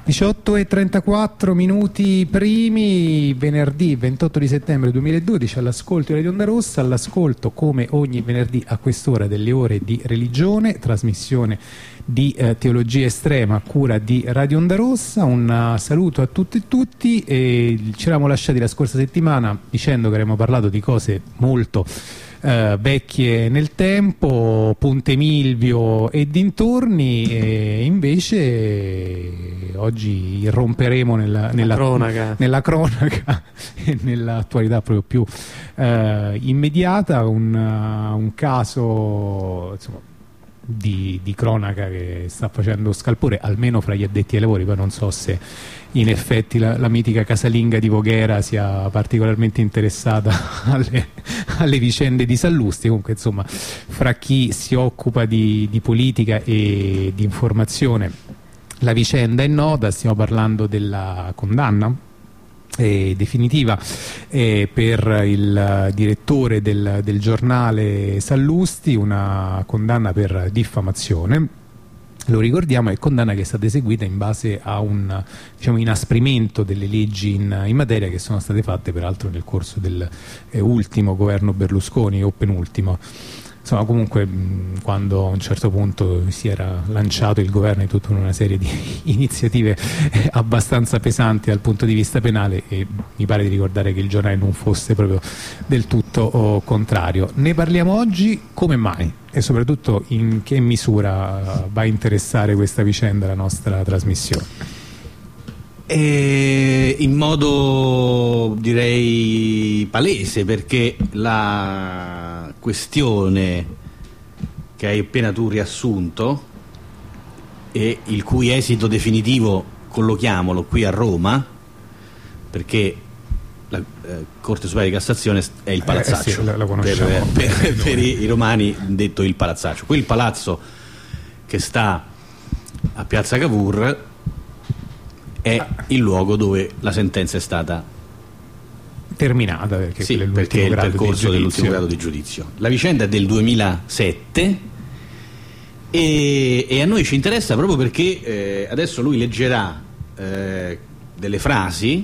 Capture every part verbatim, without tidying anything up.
diciotto e trentaquattro minuti primi, venerdì ventotto di settembre duemiladodici, all'ascolto di Radio Onda Rossa, all'ascolto come ogni venerdì a quest'ora delle ore di religione, trasmissione di eh, teologia estrema a cura di Radio Onda Rossa. Un uh, saluto a tutti e tutti, e ci eravamo lasciati la scorsa settimana dicendo che avremmo parlato di cose molto Uh, vecchie nel tempo, Ponte Milvio e dintorni, e invece oggi irromperemo nella, nella cronaca, nella cronaca e nell'attualità proprio più uh, immediata, un, uh, un caso insomma, di, di cronaca che sta facendo scalpore almeno fra gli addetti ai lavori. Poi non so se in effetti la, la mitica casalinga di Voghera sia particolarmente interessata alle, alle vicende di Sallusti. Comunque insomma, fra chi si occupa di, di politica e di informazione la vicenda è nota. Stiamo parlando della condanna eh, definitiva eh, per il direttore del, del giornale Sallusti, una condanna per diffamazione. Lo ricordiamo, è condanna che è stata eseguita in base a un, diciamo, inasprimento delle leggi in, in materia, che sono state fatte peraltro nel corso del eh, ultimo governo Berlusconi o penultimo. Insomma, comunque mh, quando a un certo punto si era lanciato il governo in tutta una serie di iniziative eh, abbastanza pesanti dal punto di vista penale, e mi pare di ricordare che il giornale non fosse proprio del tutto oh, contrario. Ne parliamo oggi. Come mai? E soprattutto in che misura va a interessare questa vicenda la nostra trasmissione? E in modo direi palese, perché la questione che hai appena tu riassunto e il cui esito definitivo collochiamolo qui a Roma, perché la eh, Corte Suprema di Cassazione è il palazzaccio, eh, sì, la, la conosciamo per, per, per i, i romani detto il palazzaccio. Quel palazzo che sta a Piazza Cavour è il luogo dove la sentenza è stata terminata, perché, sì, perché è il percorso dell'ultimo grado di giudizio. La vicenda è del duemilasette e, e a noi ci interessa proprio perché eh, adesso lui leggerà eh, delle frasi,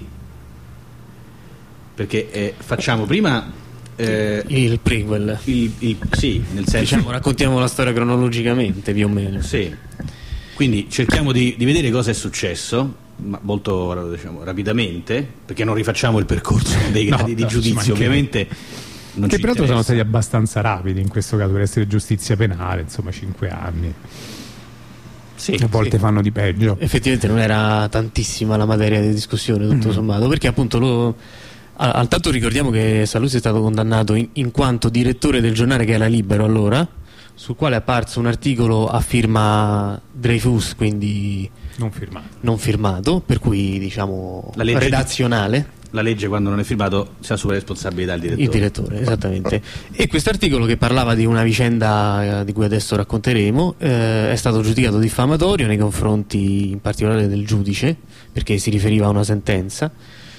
perché eh, facciamo prima eh, il prequel, il, il, sì, nel senso, diciamo, raccontiamo la storia cronologicamente più o meno, sì. Quindi cerchiamo di, di vedere cosa è successo, ma molto, diciamo, rapidamente, perché non rifacciamo il percorso dei gradi no, di no, giudizio, ovviamente non che ci peraltro interessa. Sono stati abbastanza rapidi in questo caso per essere giustizia penale, insomma cinque anni. Sì, a volte sì. fanno di peggio. Effettivamente non era tantissima la materia di discussione, tutto mm-hmm. sommato, perché appunto lo, a, al tanto ricordiamo che Sallusti è stato condannato in, in quanto direttore del giornale che era Libero allora, sul quale è apparso un articolo a firma Dreyfus, quindi non firmato, non firmato, per cui diciamo la legge redazionale. La legge, quando non è firmato, si ha sulla responsabilità il direttore. Il direttore, esattamente. E questo articolo, che parlava di una vicenda di cui adesso racconteremo, eh, è stato giudicato diffamatorio nei confronti in particolare del giudice, perché si riferiva a una sentenza,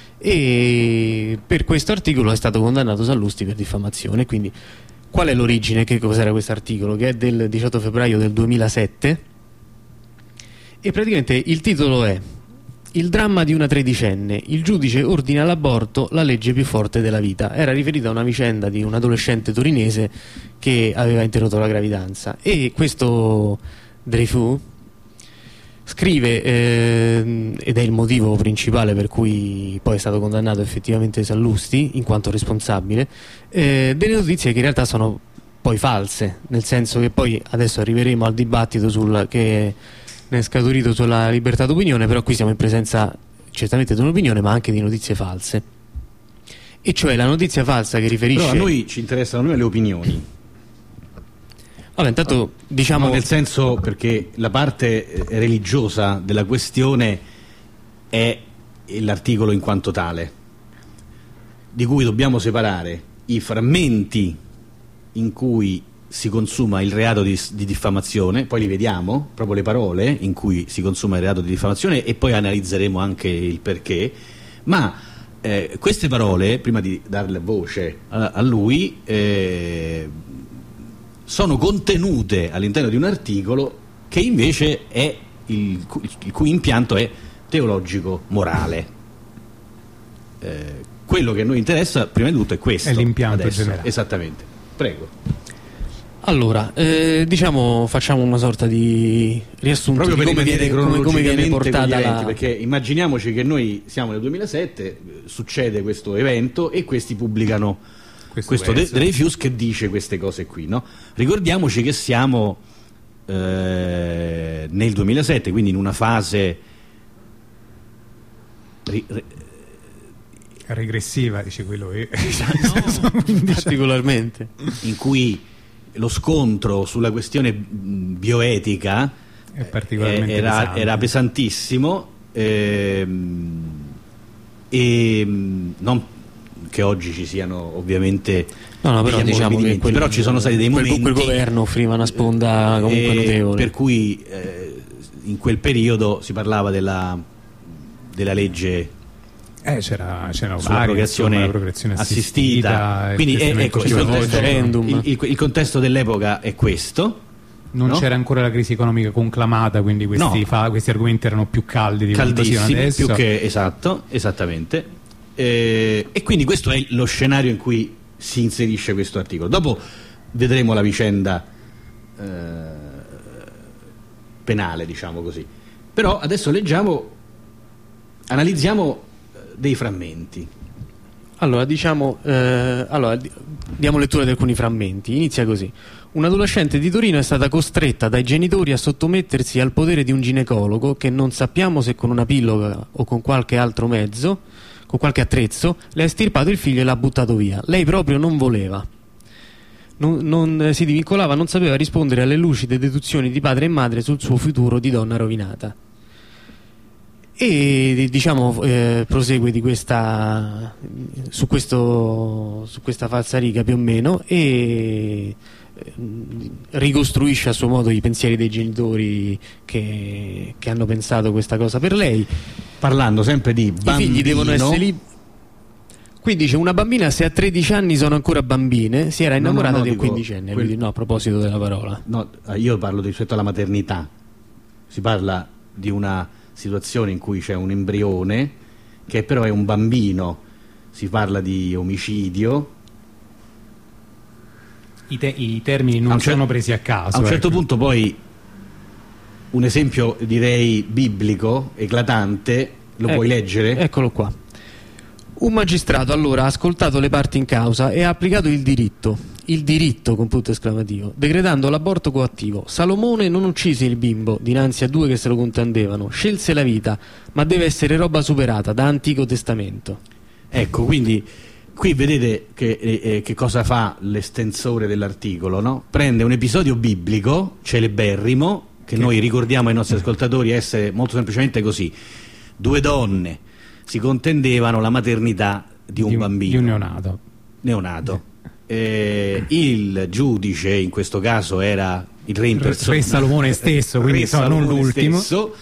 e per questo articolo è stato condannato Sallusti per diffamazione. Quindi qual è l'origine? Che cos'era questo articolo? Che è del diciotto febbraio del duemilasette, e praticamente il titolo è: il dramma di una tredicenne, il giudice ordina l'aborto, la legge più forte della vita. Era riferita a una vicenda di un adolescente torinese che aveva interrotto la gravidanza, e questo Dreyfus scrive, eh, ed è il motivo principale per cui poi è stato condannato effettivamente Sallusti in quanto responsabile, eh, delle notizie che in realtà sono poi false, nel senso che poi adesso arriveremo al dibattito sul, che ne è scaturito sulla libertà d'opinione, però qui siamo in presenza certamente di un'opinione ma anche di notizie false, e cioè la notizia falsa che riferisce... Però a noi ci interessano noi le opinioni. Vabbè, intanto diciamo... No, nel senso, perché la parte religiosa della questione è l'articolo in quanto tale, di cui dobbiamo separare i frammenti in cui si consuma il reato di, di diffamazione, poi li vediamo, proprio le parole in cui si consuma il reato di diffamazione, e poi analizzeremo anche il perché, ma eh, queste parole, prima di darle voce a, a lui, eh, sono contenute all'interno di un articolo che invece è il, il cui impianto è teologico-morale. Eh, quello che a noi interessa prima di tutto è questo. È l'impianto adesso. generale. Esattamente. Prego. Allora, eh, diciamo, facciamo una sorta di riassunto Proprio di per come viene, come, come viene portata eventi, la... perché immaginiamoci che noi siamo nel duemilasette, succede questo evento e questi pubblicano questo, questo The, The Refuse che dice queste cose qui, no? Ricordiamoci che siamo eh, nel duemilasette, quindi in una fase ri, ri, regressiva, dice quello che... no, particolarmente, in cui lo scontro sulla questione bioetica è particolarmente era, pesante. era pesantissimo, ehm, e non che oggi ci siano ovviamente no, no, però, diciamo che quel, però ci sono stati dei quel, momenti, quel governo offriva una sponda comunque eh, notevole, per cui eh, in quel periodo si parlava della, della legge Eh, c'era, c'era sulla procreazione assistita, assistita. Quindi è, ecco, il, contesto, il, il, il contesto dell'epoca è questo. Non no? c'era ancora la crisi economica conclamata, quindi questi, no. fa, questi argomenti erano più caldi di quanto siano adesso. Più che esatto, esattamente. Eh, e quindi questo è lo scenario in cui si inserisce questo articolo. Dopo vedremo la vicenda eh, penale, diciamo così. Però adesso leggiamo, analizziamo dei frammenti. Allora, diciamo, eh, allora, diamo lettura di alcuni frammenti. Inizia così. Un'adolescente di Torino è stata costretta dai genitori a sottomettersi al potere di un ginecologo che non sappiamo se con una pillola o con qualche altro mezzo, con qualche attrezzo, le ha estirpato il figlio e l'ha buttato via. Lei proprio non voleva. Non, non si divincolava, non sapeva rispondere alle lucide deduzioni di padre e madre sul suo futuro di donna rovinata. E diciamo eh, prosegue di questa su questo su questa falsariga più o meno e eh, ricostruisce a suo modo i pensieri dei genitori che, che hanno pensato questa cosa per lei, parlando sempre di bambino. I figli devono essere lì. Qui dice una bambina se a tredici anni sono ancora bambine si era innamorata no, no, no, di un dico, quindicenne quel... no, a proposito della parola no, io parlo rispetto alla maternità, si parla di una situazione in cui c'è un embrione che però è un bambino, si parla di omicidio. I, te i termini non sono cer presi a caso. A un certo ecco. punto poi un esempio direi biblico, eclatante, lo eh, puoi leggere? Eccolo qua. Un magistrato allora ha ascoltato le parti in causa e ha applicato il diritto, il diritto con punto esclamativo, decretando l'aborto coattivo. Salomone non uccise il bimbo dinanzi a due che se lo contendevano, scelse la vita, ma deve essere roba superata da Antico Testamento. Ecco, quindi qui vedete che, eh, che cosa fa l'estensore dell'articolo, no? Prende un episodio biblico celeberrimo che, che noi ricordiamo ai nostri ascoltatori essere molto semplicemente così: due donne si contendevano la maternità di un, di un bambino, di un neonato, neonato. Eh, il giudice in questo caso era il re in persona, re Salomone stesso, quindi so, non l'ultimo,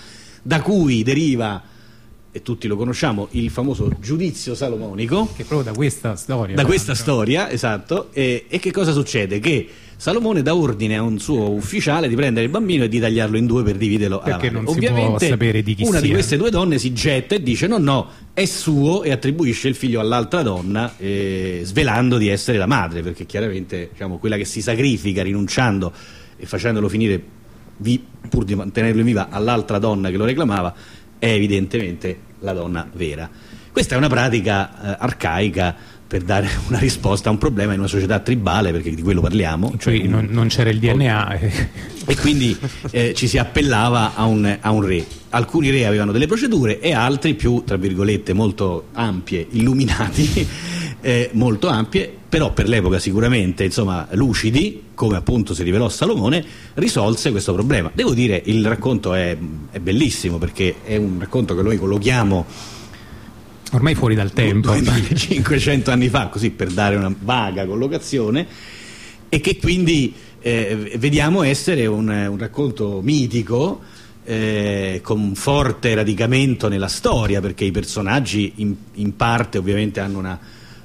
da cui deriva, e tutti lo conosciamo, il famoso giudizio salomonico, che proprio da questa storia da questa storia, esatto. E, e che cosa succede? Che Salomone dà ordine a un suo ufficiale di prendere il bambino e di tagliarlo in due per dividerlo perché alla non Ovviamente, si può sapere di chi una sia. Di queste due donne si getta e dice no no, è suo, e attribuisce il figlio all'altra donna, eh, svelando di essere la madre, perché chiaramente, diciamo, quella che si sacrifica rinunciando e facendolo finire vi, pur di mantenerlo in viva all'altra donna che lo reclamava è evidentemente la donna vera. Questa è una pratica eh, arcaica per dare una risposta a un problema in una società tribale, perché di quello parliamo, cioè un, non, non c'era il D N A e quindi eh, ci si appellava a un, a un re. Alcuni re avevano delle procedure e altri più, tra virgolette, molto ampie, illuminati, eh, molto ampie, però per l'epoca sicuramente, insomma, lucidi, come appunto si rivelò Salomone, risolse questo problema. Devo dire, il racconto è, è bellissimo, perché è un racconto che noi collochiamo ormai fuori dal tempo, cinquecento anni fa, così per dare una vaga collocazione, e che quindi eh, vediamo essere un, un racconto mitico, eh, con forte radicamento nella storia, perché i personaggi in, in parte ovviamente hanno una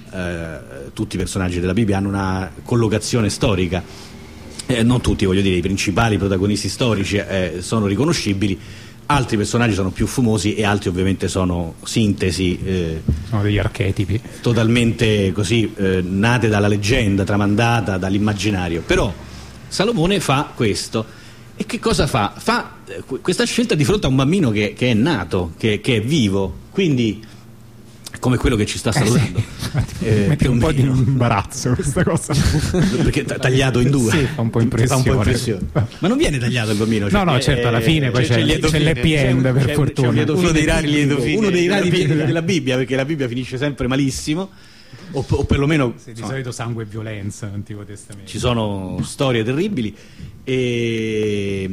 eh, tutti i personaggi della Bibbia hanno una collocazione storica, eh, non tutti, voglio dire, i principali protagonisti storici eh, sono riconoscibili, altri personaggi sono più fumosi e altri ovviamente sono sintesi, eh, sono degli archetipi totalmente così eh, nate dalla leggenda, tramandata dall'immaginario. Però Salomone fa questo, e che cosa fa? Fa eh, questa scelta di fronte a un bambino che, che è nato, che, che è vivo, quindi come quello che ci sta salutando. Eh sì. eh, mette un, un po' di imbarazzo questa cosa, perché t- tagliato in due, sì, fa un po' impressione. Fa un po' impressione. Ma non viene tagliato il bambino, cioè, no no certo, alla fine poi c'è, c'è, c'è, c'è l'happy end, per c'è, fortuna, c'è uno dei rari lieto fine, uno dei rari fine della Bibbia, perché la Bibbia finisce sempre malissimo, o, o perlomeno sì, di solito sangue e violenza nell'Antico Testamento, ci sono storie terribili. E,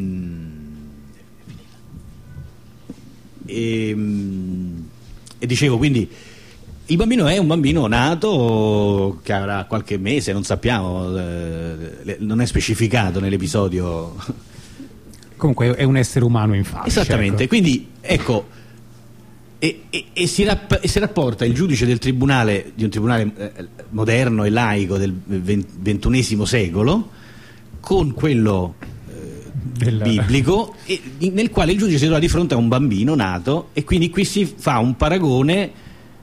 e, e dicevo, quindi il bambino è un bambino nato che avrà qualche mese, non sappiamo, eh, non è specificato nell'episodio. Comunque è un essere umano in fascia. Esattamente, ecco. Quindi ecco, e, e, e, si rapp- e si rapporta il giudice del tribunale, di un tribunale eh, moderno e laico del ventunesimo secolo, con quello eh, Del... biblico, e, nel quale il giudice si trova di fronte a un bambino nato, e quindi qui si fa un paragone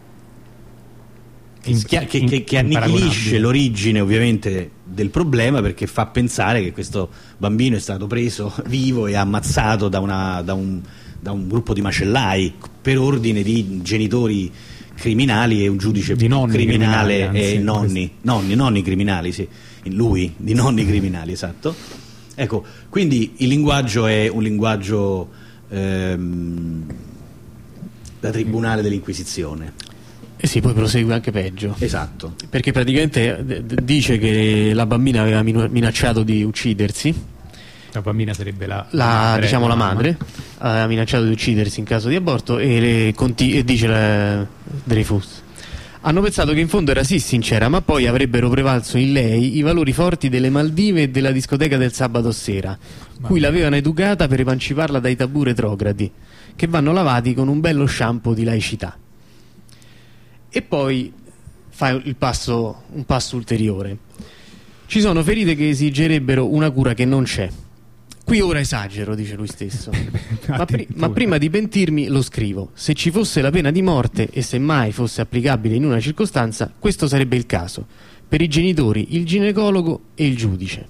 In, che, che, che annichilisce l'origine ovviamente del problema, perché fa pensare che questo bambino è stato preso vivo e ammazzato da, una, da, un, da un gruppo di macellai per ordine di genitori criminali e un giudice di nonni criminale criminali, e anzi, nonni, nonni, nonni criminali, sì, lui di nonni criminali, esatto. Ecco, quindi il linguaggio è un linguaggio ehm, da tribunale dell'Inquisizione. Eh sì, poi prosegue anche peggio. Esatto. Perché praticamente d- dice che la bambina aveva minacciato di uccidersi. La bambina sarebbe la, la madre, diciamo la mamma. madre. Aveva minacciato di uccidersi in caso di aborto, e, le conti- e dice la, Dreyfus: hanno pensato che in fondo era sì sincera, ma poi avrebbero prevalso in lei i valori forti delle Maldive e della discoteca del sabato sera, ma cui l'avevano educata per emanciparla dai tabù retrogradi, che vanno lavati con un bello shampoo di laicità. E poi fa il passo, un passo ulteriore. Ci sono ferite che esigerebbero una cura che non c'è. Qui ora esagero, dice lui stesso. ma, pri- ma prima di pentirmi lo scrivo. Se ci fosse la pena di morte, e se mai fosse applicabile in una circostanza, questo sarebbe il caso. Per i genitori, il ginecologo e il giudice.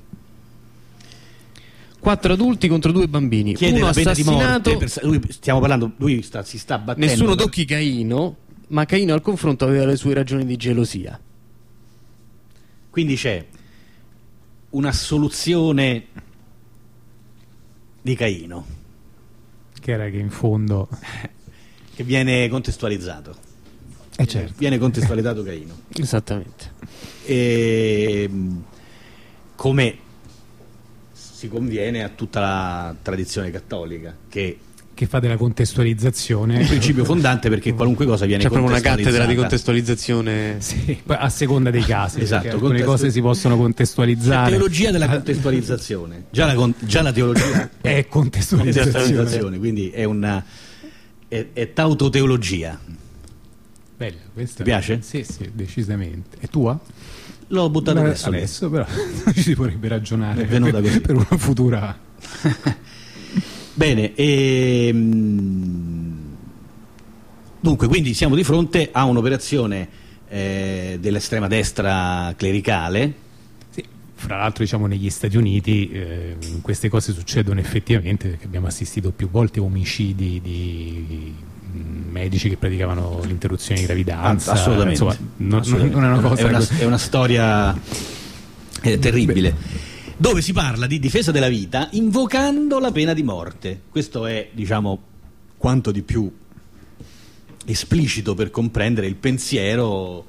Quattro adulti contro due bambini. Chiede uno la pena assassinato. Di morte per, lui, stiamo parlando, lui sta, si sta battendo. Nessuno per... tocchi Caino. Ma Caino al confronto aveva le sue ragioni di gelosia. Quindi c'è un'assoluzione di Caino, che era che in fondo che viene contestualizzato. Eh certo. Viene contestualizzato Caino. Esattamente. E, come si conviene a tutta la tradizione cattolica, che che fa della contestualizzazione un principio fondante, perché qualunque cosa viene c'è proprio una contestualizzata. cattedra di contestualizzazione, sì, a seconda dei casi, esatto, alcune contestu... cose si possono contestualizzare. La teologia della contestualizzazione, già la, con... già la teologia è contestualizzazione, contestualizzazione, quindi è una è, è tautoteologia. Bella, questa. Ti piace? Sì, sì, decisamente. È tua? L'ho buttata Beh, adesso, adesso però ci si potrebbe ragionare è venuta per, così. per una futura. Bene, ehm... dunque, quindi siamo di fronte a un'operazione eh, dell'estrema destra clericale. Sì, fra l'altro, diciamo, negli Stati Uniti eh, queste cose succedono effettivamente, perché abbiamo assistito più volte a omicidi di medici che praticavano l'interruzione di gravidanza. Assolutamente, insomma, non, assolutamente. non è una cosa è una, così. è una storia eh, terribile. Beh, dove si parla di difesa della vita invocando la pena di morte. Questo è, diciamo, quanto di più esplicito per comprendere il pensiero.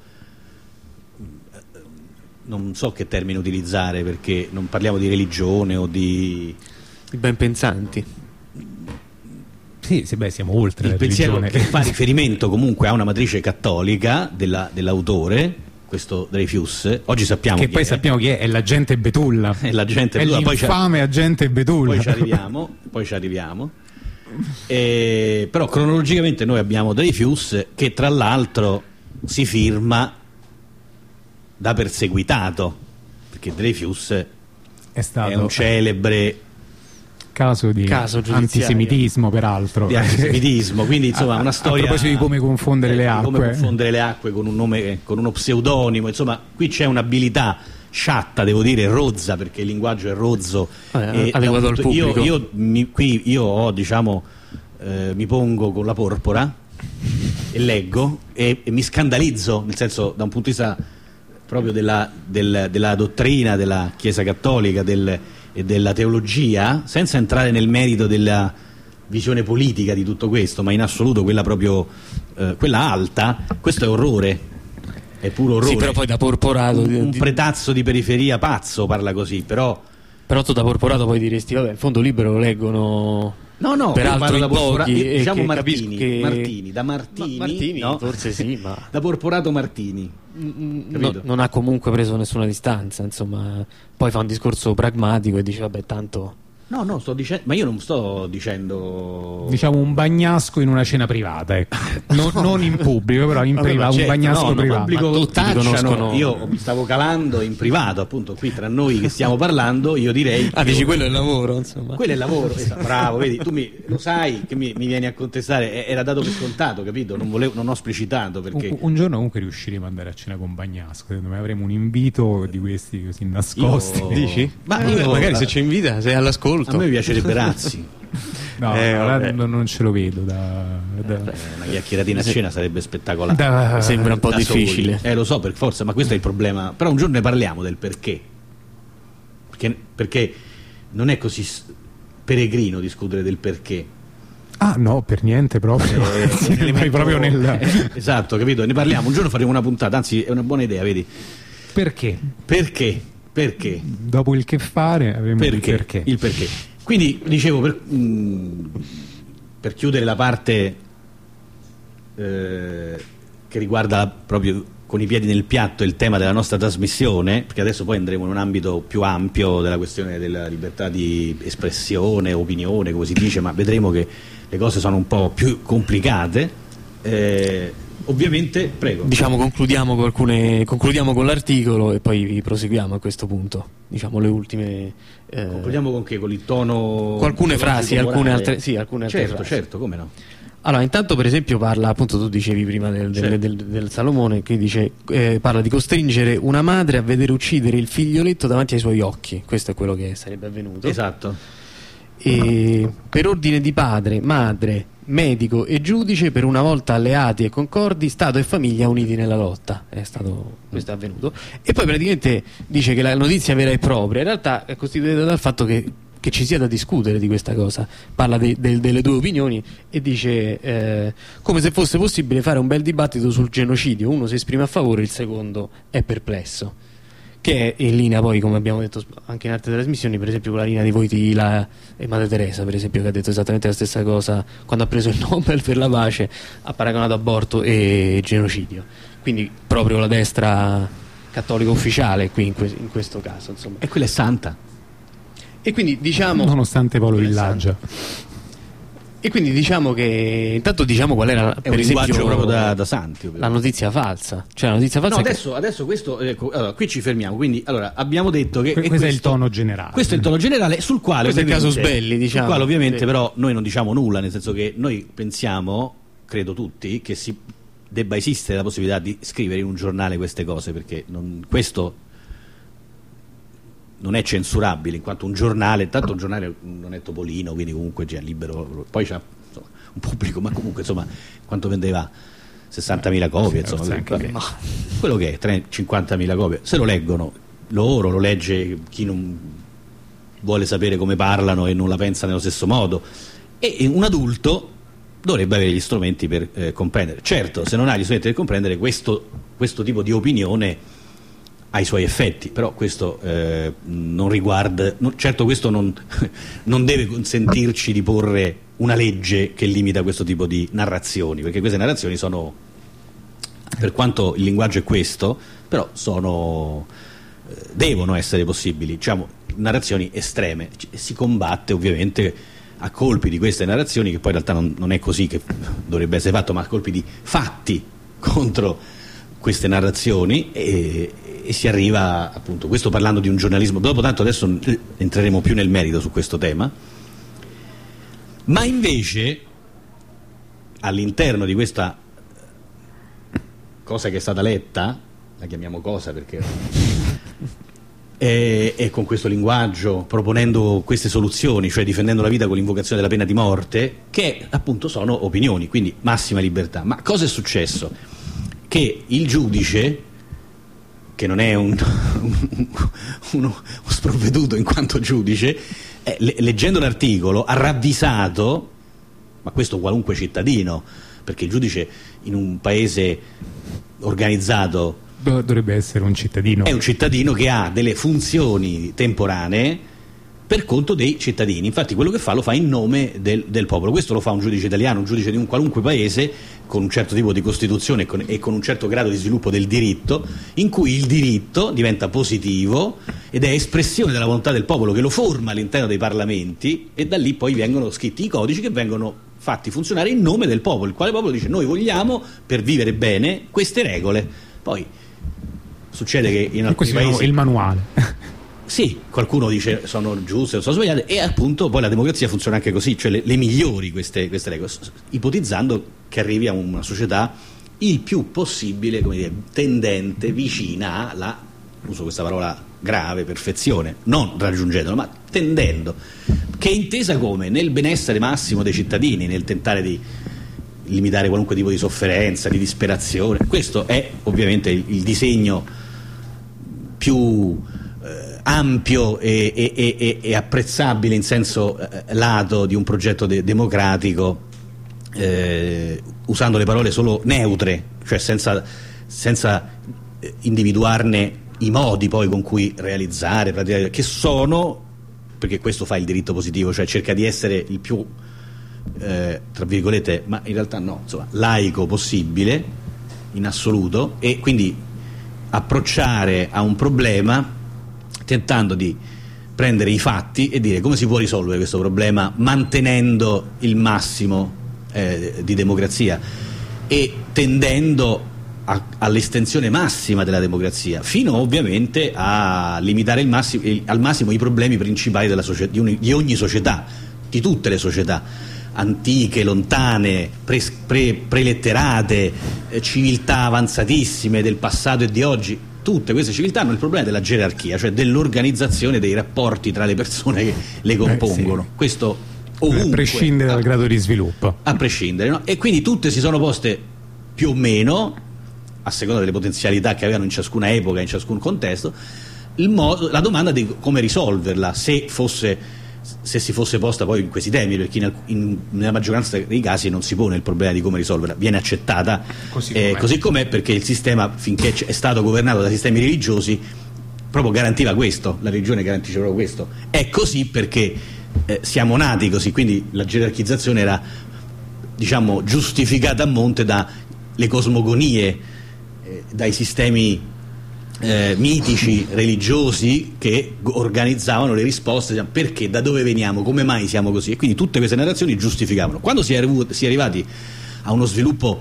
Non so che termine utilizzare, perché non parliamo di religione o di i ben pensanti. Sì, sì, beh, siamo oltre il la pensiero religione. Che fa riferimento comunque a una matrice cattolica della, dell'autore, questo Dreyfus. Oggi sappiamo che chi poi è. sappiamo chi è, è l'agente Betulla. È l'agente è Betulla, poi l'infame agente Betulla. Poi ci arriviamo, poi ci arriviamo. E, però cronologicamente noi abbiamo Dreyfus, che tra l'altro si firma da perseguitato, perché Dreyfus è, stato... è un celebre caso di Caso antisemitismo, peraltro. Di antisemitismo, quindi insomma una storia. A proposito di come confondere eh, le acque. Come confondere le acque con un nome, con uno pseudonimo, insomma, qui c'è un'abilità sciatta, devo dire, rozza, perché il linguaggio è rozzo. Eh, adeguato al pubblico. Io, io mi, qui io ho, diciamo, eh, mi pongo con la porpora e leggo e, e mi scandalizzo, nel senso, da un punto di vista proprio della, del, della dottrina della Chiesa Cattolica del, e della teologia, senza entrare nel merito della visione politica di tutto questo, ma in assoluto quella proprio eh, quella alta. Questo è orrore, è puro orrore. Sì, però poi da porporato un, di, un di... pretazzo di periferia pazzo parla così, però però tu da porporato poi diresti vabbè, il fondo libero lo leggono. No, no, peraltro in pochi, io, diciamo che Martini, che... Martini, da Martini, ma Martini no? forse sì, ma da Porporato Martini, no, non ha comunque preso nessuna distanza, insomma, poi fa un discorso pragmatico e dice vabbè, tanto. No, no, sto dicendo, ma io non sto dicendo, diciamo, un bagnasco in una cena privata, ecco. non, non in pubblico, però in Vabbè, privato, certo, un bagnasco no, privato. pubblico Ma tutti tacciano, conoscono... io mi stavo calando in privato, appunto, qui tra noi che stiamo parlando, io direi Ah, che dici quello è il lavoro, insomma. quello è il lavoro, esatto, bravo, vedi, tu mi, lo sai che mi, mi vieni a contestare, era dato per scontato, capito? Non, volevo, non ho esplicitato perché un, un giorno comunque riusciremo ad andare a cena con Bagnasco, secondo me avremo un invito di questi così nascosti. Io- Dici? Ma Eh, io- magari se ci invita, sei all'ascolto. a me piacerebbe Razzi. No, Eh, ora vabbè. non, non ce lo vedo da, da- Eh, una chiacchieratina a cena sarebbe spettacolare. da- Sembra un po' Da difficile. soli. Eh, lo so, per forza, ma questo è il problema. Però un giorno ne parliamo del perché. Perché, perché non è così s- peregrino discutere del perché. Ah no, per niente proprio. Eh, Sì, vai elemento- proprio nel eh, esatto, capito? Ne parliamo. Un giorno faremo una puntata, anzi è una buona idea, vedi? perché. Perché? Perché? Dopo il che fare avremo il Perché? perché. Il perché. Quindi dicevo, per, mh, per chiudere la parte eh, che riguarda proprio con i piedi nel piatto il tema della nostra trasmissione, perché adesso poi andremo in un ambito più ampio della questione della libertà di espressione, opinione, come si dice, ma vedremo che le cose sono un po' più complicate. Eh, ovviamente, prego. Diciamo concludiamo con, alcune, concludiamo con l'articolo e poi proseguiamo a questo punto. Diciamo le ultime. eh, Concludiamo con che? Con il tono. con alcune frasi, alcune morale? altre, sì, alcune altre Certo, frasi. certo, come no. Allora, intanto per esempio parla, appunto tu dicevi prima del, del, Certo. del, del Salomone, che dice, eh, parla di costringere una madre a vedere uccidere il figlioletto davanti ai suoi occhi. Questo è quello che sarebbe avvenuto. Esatto. E per ordine di padre, madre, medico e giudice, per una volta alleati e concordi, Stato e famiglia uniti nella lotta. È stato, questo è avvenuto. E poi praticamente dice che la notizia vera e propria in realtà è costituita dal fatto che, che ci sia da discutere di questa cosa. Parla de, de, delle due opinioni e dice eh, come se fosse possibile fare un bel dibattito sul genocidio. Uno si esprime a favore, il secondo è perplesso. Che è in linea poi, come abbiamo detto anche in altre trasmissioni, per esempio con la linea di Wojtyla e Madre Teresa, per esempio, che ha detto esattamente la stessa cosa quando ha preso il Nobel per la pace, ha paragonato aborto e genocidio. Quindi proprio la destra cattolica ufficiale qui in, que- in questo caso, insomma. E quella è santa. E quindi diciamo Nonostante Paolo Quella è Villaggia. e quindi diciamo che intanto diciamo qual era È per un esempio linguaggio proprio da, da santi, la ovviamente. notizia falsa. Cioè la notizia falsa No, è che- adesso, adesso questo, ecco, allora, qui ci fermiamo. Quindi, allora, abbiamo detto che Que- e questo è il tono generale. Questo è il tono generale, sul quale Questo è il ovviamente- casus belli, diciamo. sul quale ovviamente Sì. però noi non diciamo nulla, nel senso che noi pensiamo, credo tutti, che si debba esistere la possibilità di scrivere in un giornale queste cose, perché non- questo non è censurabile, in quanto un giornale, tanto un giornale non è Topolino, quindi comunque già libero, poi c'ha insomma, un pubblico, ma comunque insomma quanto vendeva sessantamila copie, Sì, insomma, forse anche vabbè, meno. quello che è tre- cinquantamila copie, se lo leggono loro, lo legge chi non vuole sapere come parlano e non la pensa nello stesso modo, e un adulto dovrebbe avere gli strumenti per eh, comprendere. Certo, se non ha gli strumenti per comprendere, questo, questo tipo di opinione ha i suoi effetti, però questo eh, non riguarda, no, certo questo non, non deve consentirci di porre una legge che limita questo tipo di narrazioni, perché queste narrazioni sono, per quanto il linguaggio è questo, però sono eh, devono essere possibili, diciamo, narrazioni estreme. C- si combatte ovviamente a colpi di queste narrazioni, che poi in realtà non, non è così che dovrebbe essere fatto, ma a colpi di fatti contro queste narrazioni, e, e si arriva appunto, questo parlando di un giornalismo, dopo tanto adesso entreremo più nel merito su questo tema, Ma invece all'interno di questa cosa che è stata letta, la chiamiamo cosa perché e, e con questo linguaggio, proponendo queste soluzioni, cioè difendendo la vita con l'invocazione della pena di morte, che appunto sono opinioni, quindi massima libertà. Ma cosa è successo? Che il giudice, che non è un, un, uno, uno sprovveduto in quanto giudice, eh, le, leggendo l'articolo ha ravvisato, ma questo qualunque cittadino, perché il giudice in un paese organizzato dovrebbe essere un cittadino, è un cittadino che ha delle funzioni temporanee per conto dei cittadini. Infatti quello che fa lo fa in nome del, del popolo. Questo lo fa un giudice italiano, un giudice di un qualunque paese con un certo tipo di costituzione e con, e con un certo grado di sviluppo del diritto, in cui il diritto diventa positivo ed è espressione della volontà del popolo, che lo forma all'interno dei parlamenti, e da lì poi vengono scritti i codici che vengono fatti funzionare in nome del popolo, il quale popolo dice: noi vogliamo, per vivere bene, queste regole. Poi succede che in alcuni paesi il manuale sì, qualcuno dice sono giuste o sono sbagliate, e appunto poi la democrazia funziona anche così, cioè le, le migliori queste, queste regole, ipotizzando che arrivi a una società il più possibile, come dire, tendente, vicina alla, uso questa parola grave, perfezione, non raggiungendola, ma tendendo, che è intesa come nel benessere massimo dei cittadini, nel tentare di limitare qualunque tipo di sofferenza, di disperazione. Questo è ovviamente il, il disegno più eh, ampio e, e, e, e apprezzabile in senso eh, lato di un progetto de- democratico, eh, usando le parole solo neutre, cioè senza, senza individuarne i modi poi con cui realizzare, praticare, che sono, perché questo fa il diritto positivo, cioè cerca di essere il più eh, tra virgolette, ma in realtà no, insomma, laico possibile in assoluto, e quindi approcciare a un problema tentando di prendere i fatti e dire come si può risolvere questo problema mantenendo il massimo eh, di democrazia e tendendo a, all'estensione massima della democrazia, fino ovviamente a limitare il massimo, il, al massimo i problemi principali della socie- di, un, di ogni società, di tutte le società antiche, lontane, pre, pre, preletterate, eh, civiltà avanzatissime del passato e di oggi. Tutte queste civiltà hanno il problema della gerarchia, cioè dell'organizzazione dei rapporti tra le persone che le compongono. Eh, sì. Questo ovunque, a prescindere dal grado di sviluppo. A prescindere, no? E quindi tutte si sono poste più o meno, a seconda delle potenzialità che avevano in ciascuna epoca, in ciascun contesto, il modo, la domanda di come risolverla, se fosse se si fosse posta poi in questi termini, perché in, in, nella maggioranza dei casi non si pone il problema di come risolverla, viene accettata così com'è, eh, così com'è, perché il sistema, finché è stato governato da sistemi religiosi, proprio garantiva questo, la religione garantisce proprio questo. È così perché eh, siamo nati così, quindi la gerarchizzazione era, diciamo, giustificata a monte dalle cosmogonie, eh, dai sistemi Eh, mitici religiosi che organizzavano le risposte, perché, da dove veniamo, come mai siamo così, e quindi tutte queste narrazioni giustificavano. Quando si è, arrivati, si è arrivati a uno sviluppo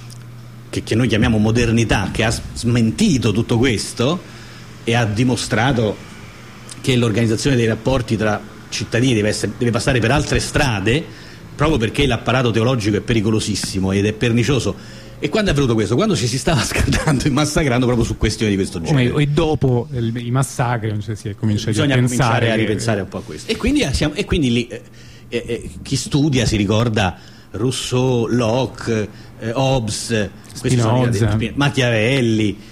che, che noi chiamiamo modernità, che ha smentito tutto questo e ha dimostrato che l'organizzazione dei rapporti tra cittadini deve, essere, deve passare per altre strade, proprio perché l'apparato teologico è pericolosissimo ed è pernicioso. E quando è avvenuto questo? Quando ci si stava scaldando e massacrando proprio su questioni di questo genere. E dopo il, i massacri cioè, si è cominciato Bisogna a pensare a ripensare che... un po' a questo. E quindi, siamo, e quindi lì, eh, eh, chi studia si ricorda Rousseau, Locke, eh, Hobbes, Spinoza, Machiavelli.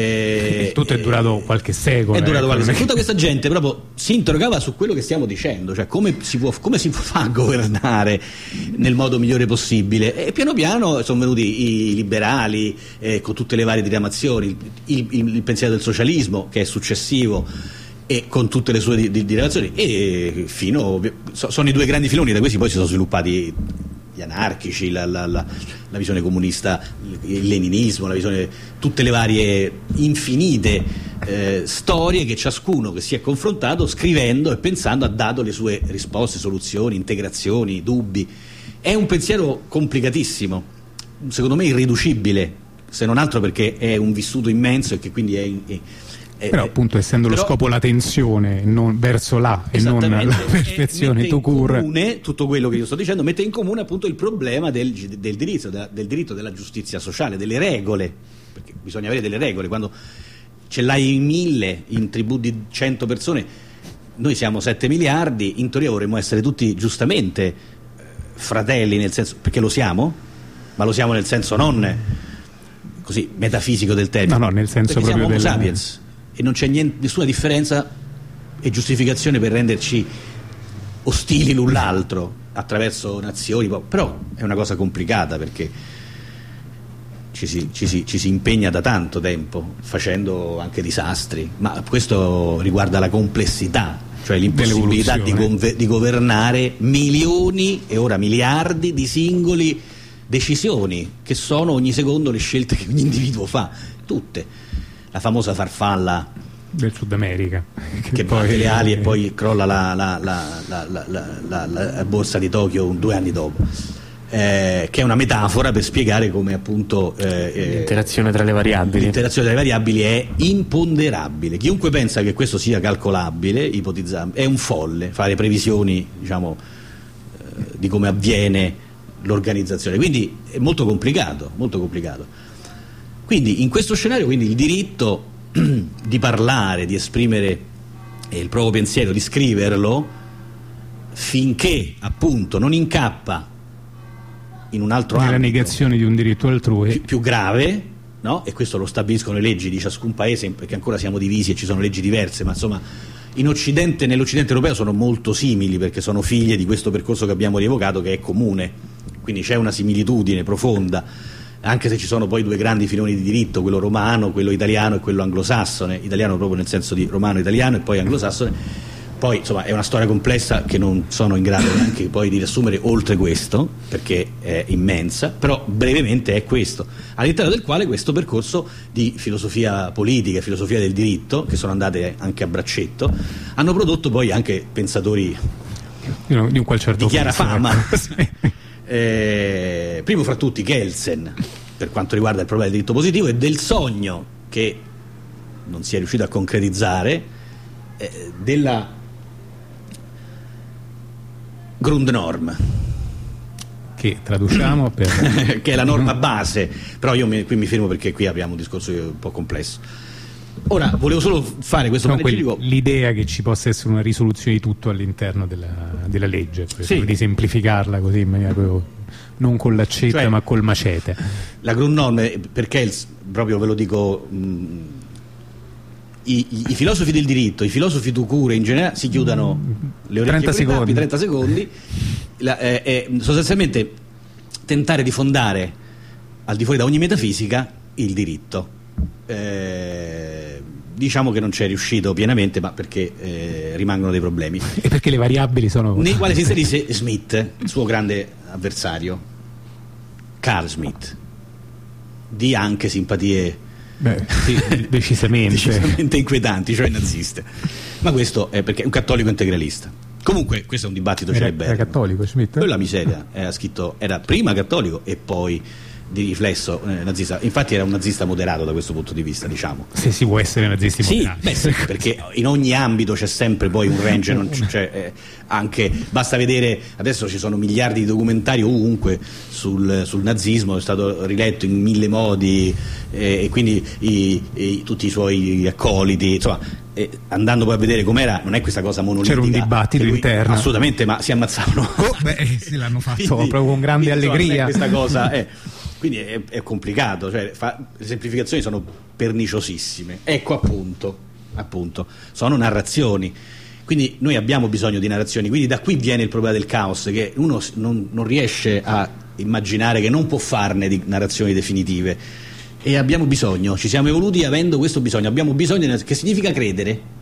Eh, tutto è durato qualche secolo. È durato eh, qualche secolo. Tutta questa gente proprio si interrogava su quello che stiamo dicendo, cioè come si può, come si fa a governare nel modo migliore possibile. E piano piano sono venuti i liberali, eh, con tutte le varie diramazioni, il, il, il pensiero del socialismo, che è successivo, e con tutte le sue di, di, di relazioni, e fino so, sono i due grandi filoni. Da questi poi si sono sviluppati gli anarchici, la, la, la, la visione comunista, il leninismo, la visione, tutte le varie infinite eh, storie che ciascuno che si è confrontato scrivendo e pensando ha dato le sue risposte, soluzioni, integrazioni, dubbi. È un pensiero complicatissimo, secondo me irriducibile, se non altro perché è un vissuto immenso e che quindi è, è eh, però appunto essendo però, lo scopo la tensione non, verso là e non la perfezione tout court, comune, tutto quello che io sto dicendo mette in comune appunto il problema del, del diritto del, del diritto della giustizia sociale, delle regole, perché bisogna avere delle regole. Quando ce l'hai in mille in tribù di cento persone, noi siamo sette miliardi, in teoria vorremmo essere tutti giustamente fratelli, nel senso, perché lo siamo, ma lo siamo nel senso non così metafisico del termine, no, no, nel senso perché proprio siamo Homo del... sapiens e non c'è niente, nessuna differenza e giustificazione per renderci ostili l'un l'altro attraverso nazioni, però è una cosa complicata perché ci si, ci si, ci si impegna da tanto tempo facendo anche disastri, ma questo riguarda la complessità, cioè l'impossibilità di, conve- di governare milioni e ora miliardi di singoli decisioni che sono ogni secondo le scelte che ogni individuo fa, tutte. La famosa farfalla del Sud America che, che batte le ali e poi crolla la, la, la, la, la, la, la, la borsa di Tokyo due anni dopo, eh, che è una metafora per spiegare come appunto eh, l'interazione tra le variabili l'interazione tra le variabili è imponderabile. Chiunque pensa che questo sia calcolabile, ipotizzabile, è un folle fare previsioni, diciamo, eh, di come avviene l'organizzazione, quindi è molto complicato, molto complicato. Quindi in questo scenario, quindi il diritto di parlare, di esprimere il proprio pensiero, di scriverlo, finché appunto non incappa in un altro nella ambito negazione di un diritto altrui più, più grave, no? E questo lo stabiliscono le leggi di ciascun paese, perché ancora siamo divisi e ci sono leggi diverse, ma insomma in Occidente, nell'Occidente europeo sono molto simili perché sono figlie di questo percorso che abbiamo rievocato, che è comune, quindi c'è una similitudine profonda, anche se ci sono poi due grandi filoni di diritto, quello romano, quello italiano e quello anglosassone, italiano proprio nel senso di romano-italiano e poi anglosassone. Poi insomma è una storia complessa che non sono in grado neanche poi di riassumere oltre questo, perché è immensa, però brevemente è questo, all'interno del quale questo percorso di filosofia politica e filosofia del diritto, che sono andate anche a braccetto, hanno prodotto poi anche pensatori di un qual certo di chiara senso, fama. sì. Eh, primo fra tutti Kelsen per quanto riguarda il problema del diritto positivo e del sogno che non si è riuscito a concretizzare, eh, della Grundnorm, che traduciamo per... che è la norma base, però io mi, qui mi fermo perché qui abbiamo un discorso un po' complesso. Ora volevo solo fare questo no, panegirico. L'idea che ci possa essere una risoluzione di tutto all'interno della, della legge, sì, di semplificarla così in maniera proprio, non con l'accetta, cioè, ma col macete. La Grundnorm, perché proprio ve lo dico, mh, i, i, i filosofi del diritto, i filosofi tout court in generale si chiudano le orecchie trenta secondi. trenta secondi, la, eh, eh, sostanzialmente tentare di fondare al di fuori da ogni metafisica il diritto. Eh, diciamo che non c'è riuscito pienamente, ma perché eh, rimangono dei problemi e perché le variabili sono nei quali si inserisce Smith, il suo grande avversario Carl Smith, di anche simpatie Beh, sì, decisamente. decisamente inquietanti, cioè naziste, ma questo è perché è un cattolico integralista. Comunque questo è un dibattito era, cerebrale. Era cattolico Smith? Quella miseria, era scritto, era prima cattolico e poi di riflesso eh, nazista, infatti era un nazista moderato da questo punto di vista, diciamo. Se si può essere nazisti sì, moderati. beh, sì, perché in ogni ambito c'è sempre poi un range, non c- cioè, eh, anche basta vedere, adesso ci sono miliardi di documentari ovunque sul, sul nazismo, è stato riletto in mille modi eh, e quindi i, i, tutti i suoi accoliti, insomma, eh, andando poi a vedere com'era, non è questa cosa monolitica. C'era un dibattito lui, interno. Assolutamente, ma si ammazzavano. Oh, beh, sì, l'hanno fatto quindi, proprio con grande quindi, allegria. Insomma, questa cosa è... Quindi è, è complicato, cioè, fa, le semplificazioni sono perniciosissime. Ecco appunto, appunto, sono narrazioni. Quindi noi abbiamo bisogno di narrazioni, quindi da qui viene il problema del caos, che uno non, non riesce a immaginare che non può farne di narrazioni definitive. E abbiamo bisogno, ci siamo evoluti avendo questo bisogno, abbiamo bisogno di, che significa credere.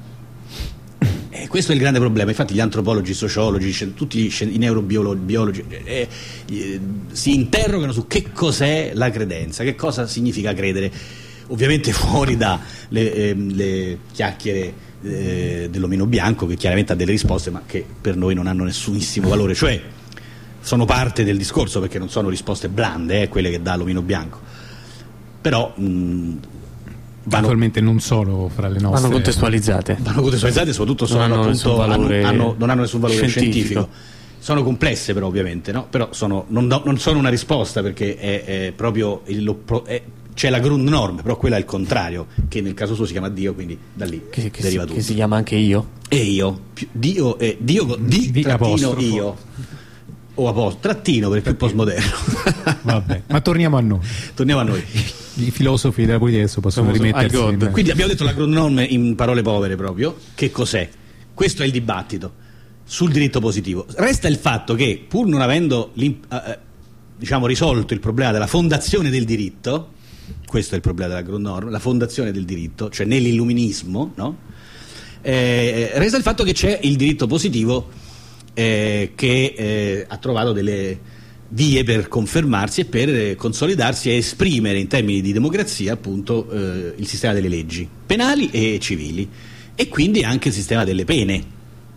E questo è il grande problema, infatti gli antropologi, i sociologi, tutti i neurobiologi eh, eh, si interrogano su che cos'è la credenza, che cosa significa credere, ovviamente fuori da le, eh, le chiacchiere eh, dell'omino bianco, che chiaramente ha delle risposte ma che per noi non hanno nessunissimo valore, cioè sono parte del discorso perché non sono risposte blande eh, quelle che dà l'omino bianco, però mh, Attualmente non solo fra le nostre. Vanno contestualizzate. Vanno contestualizzate, soprattutto sono non hanno appunto, nessun valore, hanno, hanno, non hanno nessun valore scientifico. scientifico. Sono complesse però ovviamente, no? Però sono, non, do, non sono una risposta perché è, è proprio il, è, c'è la Grundnorm, però quella è il contrario, che nel caso suo si chiama Dio, quindi da lì che, che deriva si, tutto. Che si chiama anche io. E io, Dio, eh, Dio di, di trattino apostrofo. io, o apostrofo, trattino per il più postmoderno. Vabbè, ma torniamo a noi. Torniamo a noi. I filosofi della politica adesso possono Famoso rimettersi I God. in- Quindi abbiamo detto la Grundnorm in parole povere proprio. Che cos'è? Questo è il dibattito sul diritto positivo. Resta il fatto che, pur non avendo eh, diciamo risolto il problema della fondazione del diritto, questo è il problema della Grundnorm, la fondazione del diritto, cioè nell'illuminismo, no? Eh, resta il fatto che c'è il diritto positivo eh, che eh, ha trovato delle vie per confermarsi e per eh, consolidarsi e esprimere in termini di democrazia appunto eh, il sistema delle leggi penali e civili, e quindi anche il sistema delle pene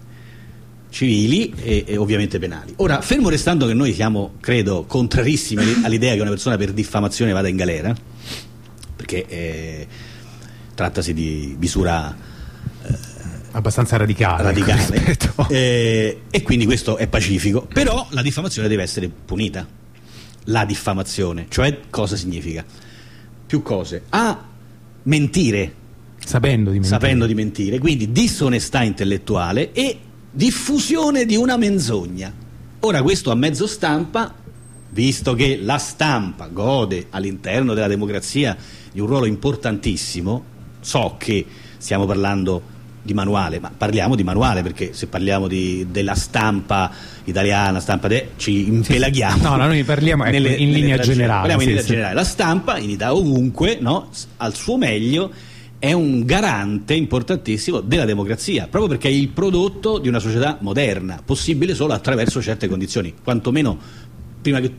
civili e, e ovviamente penali. Ora, fermo restando che noi siamo, credo, contrarissimi all'idea che una persona per diffamazione vada in galera, perché eh, trattasi di misura eh, abbastanza radicale, radicale rispetto- eh, e quindi questo è pacifico, però la diffamazione deve essere punita. La diffamazione, cioè cosa significa? Più cose. A, mentire sapendo di mentire. sapendo di mentire, quindi disonestà intellettuale e diffusione di una menzogna. Ora, questo a mezzo stampa, visto che la stampa gode all'interno della democrazia di un ruolo importantissimo, so che stiamo parlando di manuale, ma parliamo di manuale, perché se parliamo di, della stampa italiana, stampa de, ci impelaghiamo. No, no, noi parliamo, ecco, in linea tragedie. generale, Parliamo in sì, linea sì. generale. La stampa in Italia ovunque, no, al suo meglio, è un garante importantissimo della democrazia, proprio perché è il prodotto di una società moderna, possibile solo attraverso certe condizioni, quantomeno prima che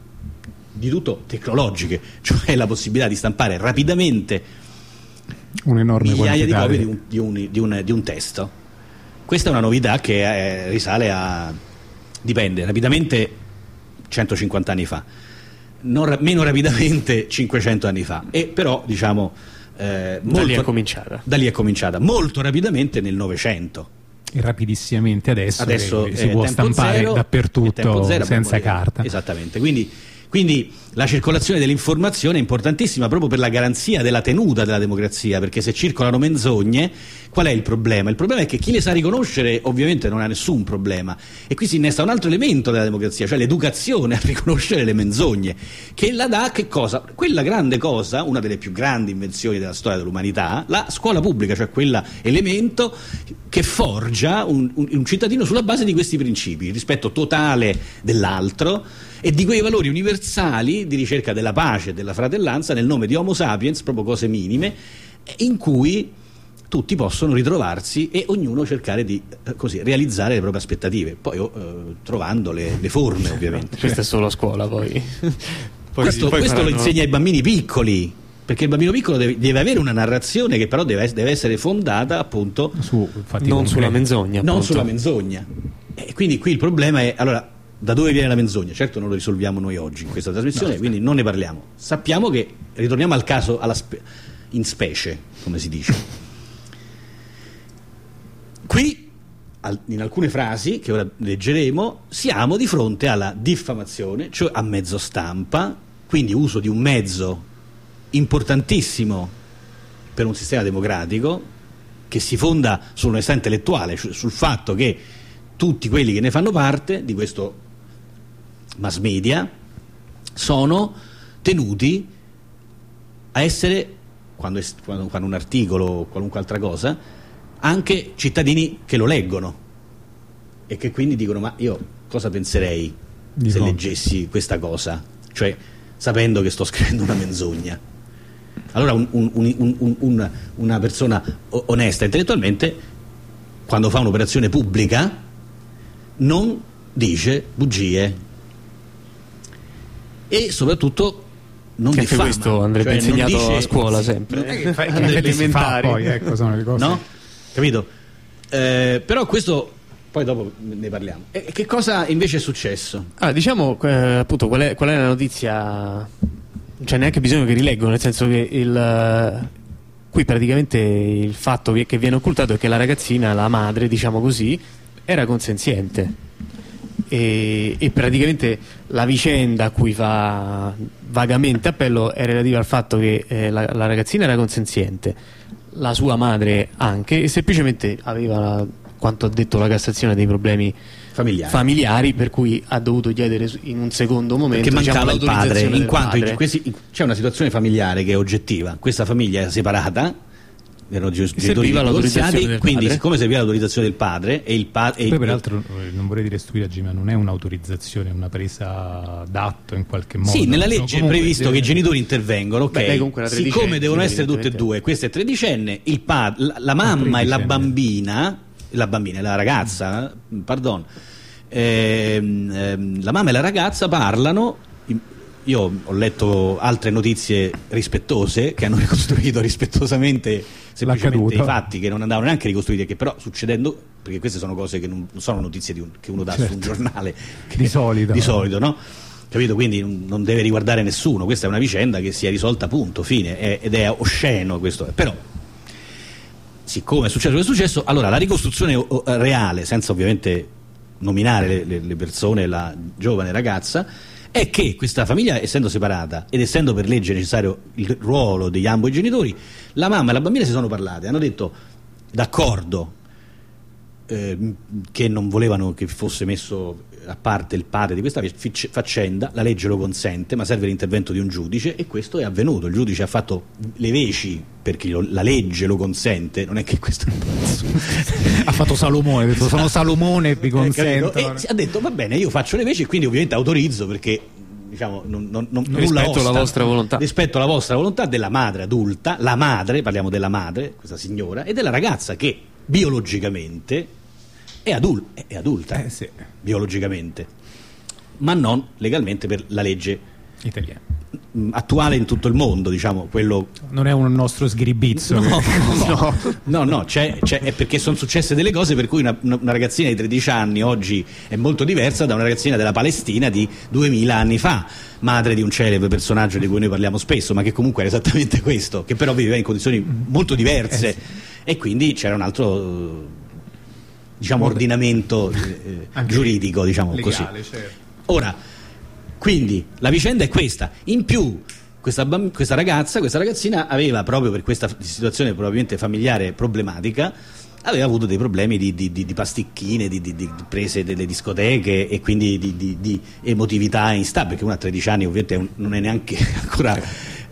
di tutto tecnologiche, cioè la possibilità di stampare rapidamente un'enorme migliaia di quantità copie di un, di, un, di, un, di un testo. Questa è una novità che eh, risale a, dipende, rapidamente centocinquanta anni fa, non ra- meno rapidamente cinquecento anni fa, e però diciamo eh, molto, Da lì è cominciata. da lì è cominciata molto rapidamente nel Novecento. e rapidissimamente adesso, Adesso che si eh, può tempo stampare zero, e tempo dappertutto zero senza abbiamo- carta. Esattamente, quindi, quindi la circolazione dell'informazione è importantissima proprio per la garanzia della tenuta della democrazia, perché se circolano menzogne, qual è il problema? Il problema è che chi le sa riconoscere ovviamente non ha nessun problema, e qui si innesta un altro elemento della democrazia, cioè l'educazione a riconoscere le menzogne, che la dà che cosa? Quella grande cosa, una delle più grandi invenzioni della storia dell'umanità, la scuola pubblica, cioè quella elemento che forgia un, un, un cittadino sulla base di questi principi, il rispetto totale dell'altro e di quei valori universali di ricerca della pace e della fratellanza nel nome di Homo sapiens, proprio cose minime, in cui tutti possono ritrovarsi e ognuno cercare di eh, così realizzare le proprie aspettative, poi eh, trovando le, le forme ovviamente. Questa è solo a scuola, poi. Poi questo poi questo lo faranno- insegna ai bambini piccoli, perché il bambino piccolo deve, deve avere una narrazione che però deve, deve essere fondata appunto Su fatti non concreti. sulla menzogna, non appunto. sulla menzogna. E quindi qui il problema è, allora, da dove viene la menzogna? Certo non lo risolviamo noi oggi in questa trasmissione, quindi non ne parliamo. Sappiamo che, ritorniamo al caso alla spe- in specie, come si dice. Qui, al- in alcune frasi che ora leggeremo, siamo di fronte alla diffamazione, cioè a mezzo stampa, quindi uso di un mezzo importantissimo per un sistema democratico che si fonda sull'onestà intellettuale, cioè sul fatto che tutti quelli che ne fanno parte di questo mass media sono tenuti a essere, quando, es- quando, quando un articolo o qualunque altra cosa, anche cittadini che lo leggono e che quindi dicono: ma io cosa penserei Di se fronte. leggessi questa cosa, cioè sapendo che sto scrivendo una menzogna. Allora un, un, un, un, un, una persona o- onesta intellettualmente, quando fa un'operazione pubblica, non dice bugie e soprattutto non Che anche diffama. questo andrebbe Cioè, non insegnato dice- a scuola sì, sempre. non è che fa- Che andrebbe- in effetti si fa elementari. poi, ecco, sono le cose. no? Capito? Eh, però questo poi dopo ne parliamo. E che cosa invece è successo? Ah, diciamo eh, appunto qual è, qual è la notizia. Non c'è neanche bisogno che rileggo, nel senso che il, Qui praticamente il fatto che viene occultato è che la ragazzina, la madre, diciamo così, era consenziente e, e praticamente la vicenda a cui fa vagamente appello è relativa al fatto che eh, la, la ragazzina era consenziente, la sua madre anche, e semplicemente aveva, quanto ha detto la Cassazione, dei problemi familiari, familiari per cui ha dovuto chiedere in un secondo momento, perché mancava diciamo, il padre, in del quanto padre. In questi, c'è una situazione familiare che è oggettiva, questa famiglia era separata, erano genitori divorziati, quindi padre. Siccome serviva l'autorizzazione del padre e il padre, poi peraltro non vorrei dire stupidaggine, ma non è un'autorizzazione, è una presa d'atto in qualche modo. Sì, nella legge è previsto deve... che i genitori intervengono, ok. Beh, siccome devono essere tutte e due, questa è tredicenne, il pa- la, la mamma e la bambina, la bambina e la ragazza, pardon, ehm, ehm, la mamma e la ragazza parlano. Io ho letto altre notizie rispettose che hanno ricostruito rispettosamente semplicemente i fatti che non andavano neanche ricostruiti, che però succedendo, perché queste sono cose che non sono notizie di un, che uno dà certo. su un giornale che, di solito, di solito no? Capito? Quindi non deve riguardare nessuno, questa è una vicenda che si è risolta, punto, fine, è, ed è osceno questo, però siccome è successo questo è successo, allora la ricostruzione reale, senza ovviamente nominare le, le persone, la giovane ragazza, è che questa famiglia, essendo separata ed essendo per legge necessario il ruolo degli ambo i genitori, la mamma e la bambina si sono parlate, hanno detto d'accordo eh, che non volevano che fosse messo a parte il padre di questa faccenda, la legge lo consente, ma serve l'intervento di un giudice, e questo è avvenuto. Il giudice ha fatto le veci perché lo, la legge lo consente, non è che questo ha fatto Salomone, ha detto sono Salomone e vi consento, e ha detto va bene, io faccio le veci e quindi ovviamente autorizzo, perché diciamo non, non, non, rispetto alla vostra volontà, rispetto alla vostra volontà della madre adulta, la madre, parliamo della madre, questa signora, e della ragazza che biologicamente è, adul- è adulta eh, sì. biologicamente, ma non legalmente per la legge italiana attuale in tutto il mondo, diciamo, quello non è un nostro sgribizzo. No, no, no, no c'è, c'è, è perché sono successe delle cose per cui una, una ragazzina di tredici anni oggi è molto diversa da una ragazzina della Palestina di duemila anni fa, madre di un celebre personaggio di cui noi parliamo spesso, ma che comunque era esattamente questo, che però viveva in condizioni molto diverse, eh sì. E quindi c'era un altro, diciamo, ordinamento eh, giuridico, diciamo legale, così. Certo. Ora, quindi la vicenda è questa. In più questa, bamb- questa ragazza, questa ragazzina aveva, proprio per questa situazione probabilmente familiare problematica, aveva avuto dei problemi di, di, di, di pasticchine, di, di, di prese delle discoteche, e quindi di, di, di emotività instabile, perché una a tredici anni ovviamente non è neanche ancora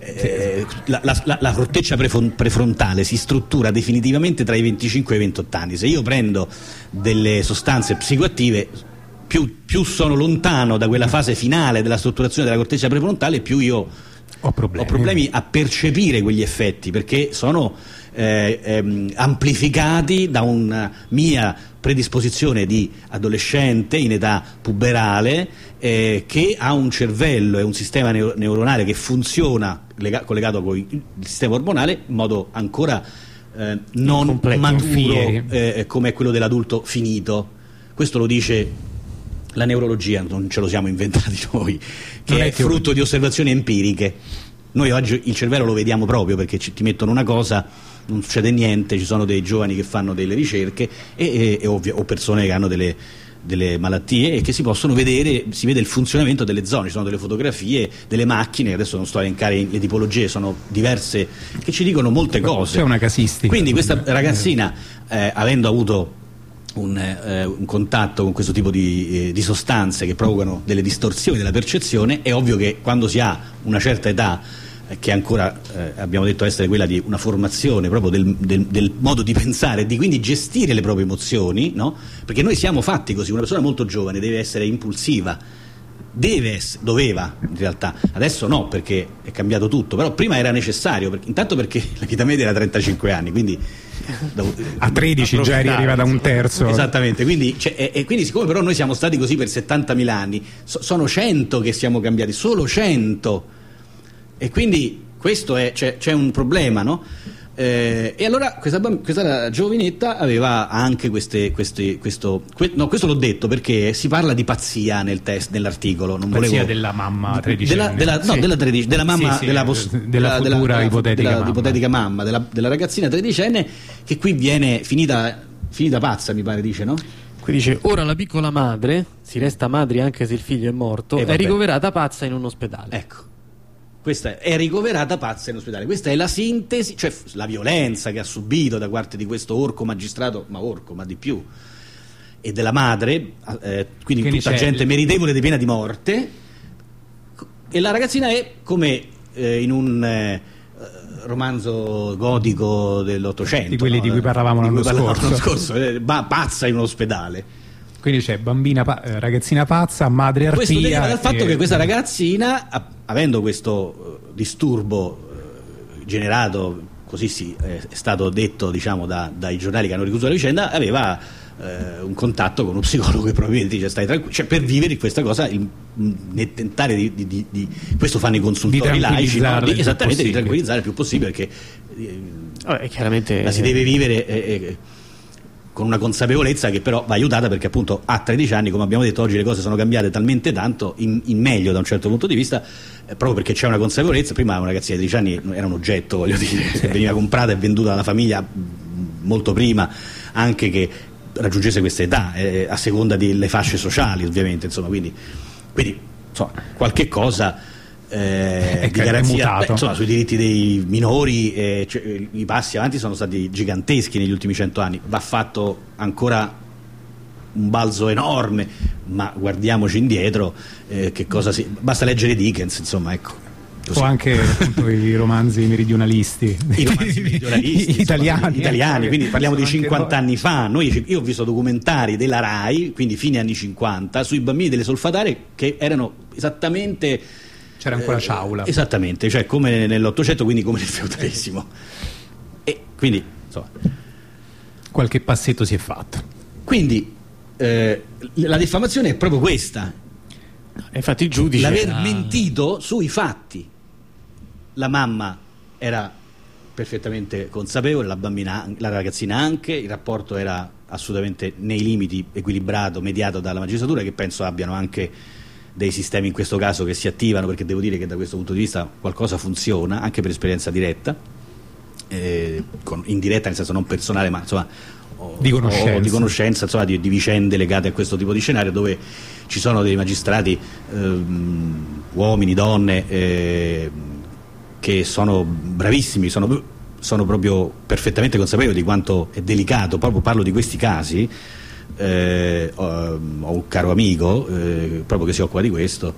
eh, la, la, la corteccia prefon- prefrontale si struttura definitivamente tra i venticinque e i ventotto anni. Se io prendo delle sostanze psicoattive, Più, più sono lontano da quella fase finale della strutturazione della corteccia prefrontale, più io ho problemi, ho problemi a percepire quegli effetti, perché sono eh, ehm, amplificati da una mia predisposizione di adolescente in età puberale, eh, che ha un cervello e un sistema neo- neuronale che funziona lega- collegato con il sistema ormonale in modo ancora eh, non completo, maturo, eh, come quello dell'adulto finito. Questo lo dice la neurologia, non ce lo siamo inventati noi, che non è, è frutto di osservazioni empiriche. Noi oggi il cervello lo vediamo proprio perché ci, ti mettono una cosa, non succede niente, ci sono dei giovani che fanno delle ricerche e, e, e ovvio, o persone che hanno delle, delle malattie e che si possono vedere, si vede il funzionamento delle zone, ci sono delle fotografie, delle macchine, adesso non sto a elencare le tipologie, sono diverse, che ci dicono molte cose. C'è una casistica. Quindi questa ragazzina, eh, avendo avuto Un, eh, un contatto con questo tipo di, eh, di sostanze che provocano delle distorsioni della percezione, è ovvio che quando si ha una certa età, eh, che ancora eh, abbiamo detto essere quella di una formazione proprio del, del, del modo di pensare e di quindi gestire le proprie emozioni, no? Perché noi siamo fatti così, una persona molto giovane deve essere impulsiva, deve essere, doveva in realtà, adesso no perché è cambiato tutto, però prima era necessario, perché, intanto perché la vita media era trentacinque anni, quindi a tredici già eri arrivata a un terzo. Esattamente, quindi, cioè, e, e quindi siccome però noi siamo stati così per settantamila anni, so, sono cento che siamo cambiati, solo cento, e quindi questo è, c'è, c'è un problema, no? Eh, e allora questa, questa giovinetta aveva anche queste, queste questo, que, no, questo l'ho detto perché si parla di pazzia nel test, nell'articolo. Non pazzia volevo, della mamma tredicenne, della, della, no, sì. della, tredici, della mamma sì, sì, della, pos, della, della futura della, ipotetica, della, mamma. ipotetica mamma della, della ragazzina tredicenne, che qui viene finita, finita pazza, mi pare, dice, no? Qui dice: ora la piccola madre, si resta madre anche se il figlio è morto, eh, è ricoverata pazza in un ospedale. Ecco, questa è ricoverata pazza in ospedale. Questa è la sintesi, cioè la violenza che ha subito da parte di questo orco magistrato, ma orco, ma di più, e della madre, eh, quindi, quindi tutta gente meritevole di pena di morte. E la ragazzina è come eh, in un eh, romanzo gotico dell'Ottocento, di quelli no? di cui parlavamo l'anno scorso, l'anno scorso eh, pazza in un ospedale. Quindi c'è bambina pa- ragazzina pazza, madre arpia. Questo deriva dal fatto e... che questa ragazzina, avendo questo uh, disturbo uh, generato, così sì, è stato detto, diciamo, da, dai giornali che hanno richiuso la vicenda, aveva uh, un contatto con uno psicologo che probabilmente dice stai tranquillo, cioè per vivere questa cosa, il, nel tentare di, di, di, di questo fanno i consultori laici, no? Di, esattamente, di tranquillizzare il più possibile, perché eh, Vabbè, chiaramente la si deve vivere eh, eh, con una consapevolezza che però va aiutata, perché appunto a tredici anni, come abbiamo detto, oggi le cose sono cambiate talmente tanto in, in meglio da un certo punto di vista, eh, proprio perché c'è una consapevolezza. Prima una ragazzina di tredici anni era un oggetto, voglio dire, sì. Veniva comprata e venduta dalla famiglia molto prima anche che raggiungesse questa età, eh, a seconda delle fasce sociali, ovviamente, insomma, quindi, quindi insomma, qualche cosa Eh, di garanzia, beh, insomma, sui diritti dei minori, eh, cioè, i passi avanti sono stati giganteschi negli ultimi cento anni. Va fatto ancora un balzo enorme, ma guardiamoci indietro, eh, che cosa si... basta leggere Dickens, insomma, ecco. Così. O anche appunto i romanzi meridionalisti, i romanzi meridionalisti italiani, insomma, italiani, quindi parliamo di cinquanta no. anni fa. Noi, io ho visto documentari della Rai, quindi fine anni cinquanta, sui bambini delle solfatarie che erano esattamente... c'era ancora Ciaula, eh, esattamente, cioè come nell'Ottocento, quindi come nel feudalesimo, e quindi insomma qualche passetto si è fatto. Quindi eh, la diffamazione è proprio questa, infatti il giudice l'aver ha... mentito sui fatti. La mamma era perfettamente consapevole, la bambina, la ragazzina anche, il rapporto era assolutamente nei limiti, equilibrato, mediato dalla magistratura, che penso abbiano anche dei sistemi in questo caso che si attivano, perché devo dire che da questo punto di vista qualcosa funziona, anche per esperienza diretta, eh, con, indiretta nel senso non personale, ma insomma o, di conoscenza, o, di, conoscenza insomma, di, di vicende legate a questo tipo di scenario, dove ci sono dei magistrati, ehm, uomini, donne, eh, che sono bravissimi, sono, sono proprio perfettamente consapevoli di quanto è delicato. Proprio parlo di questi casi. Eh, ho, ho un caro amico eh, proprio che si occupa di questo,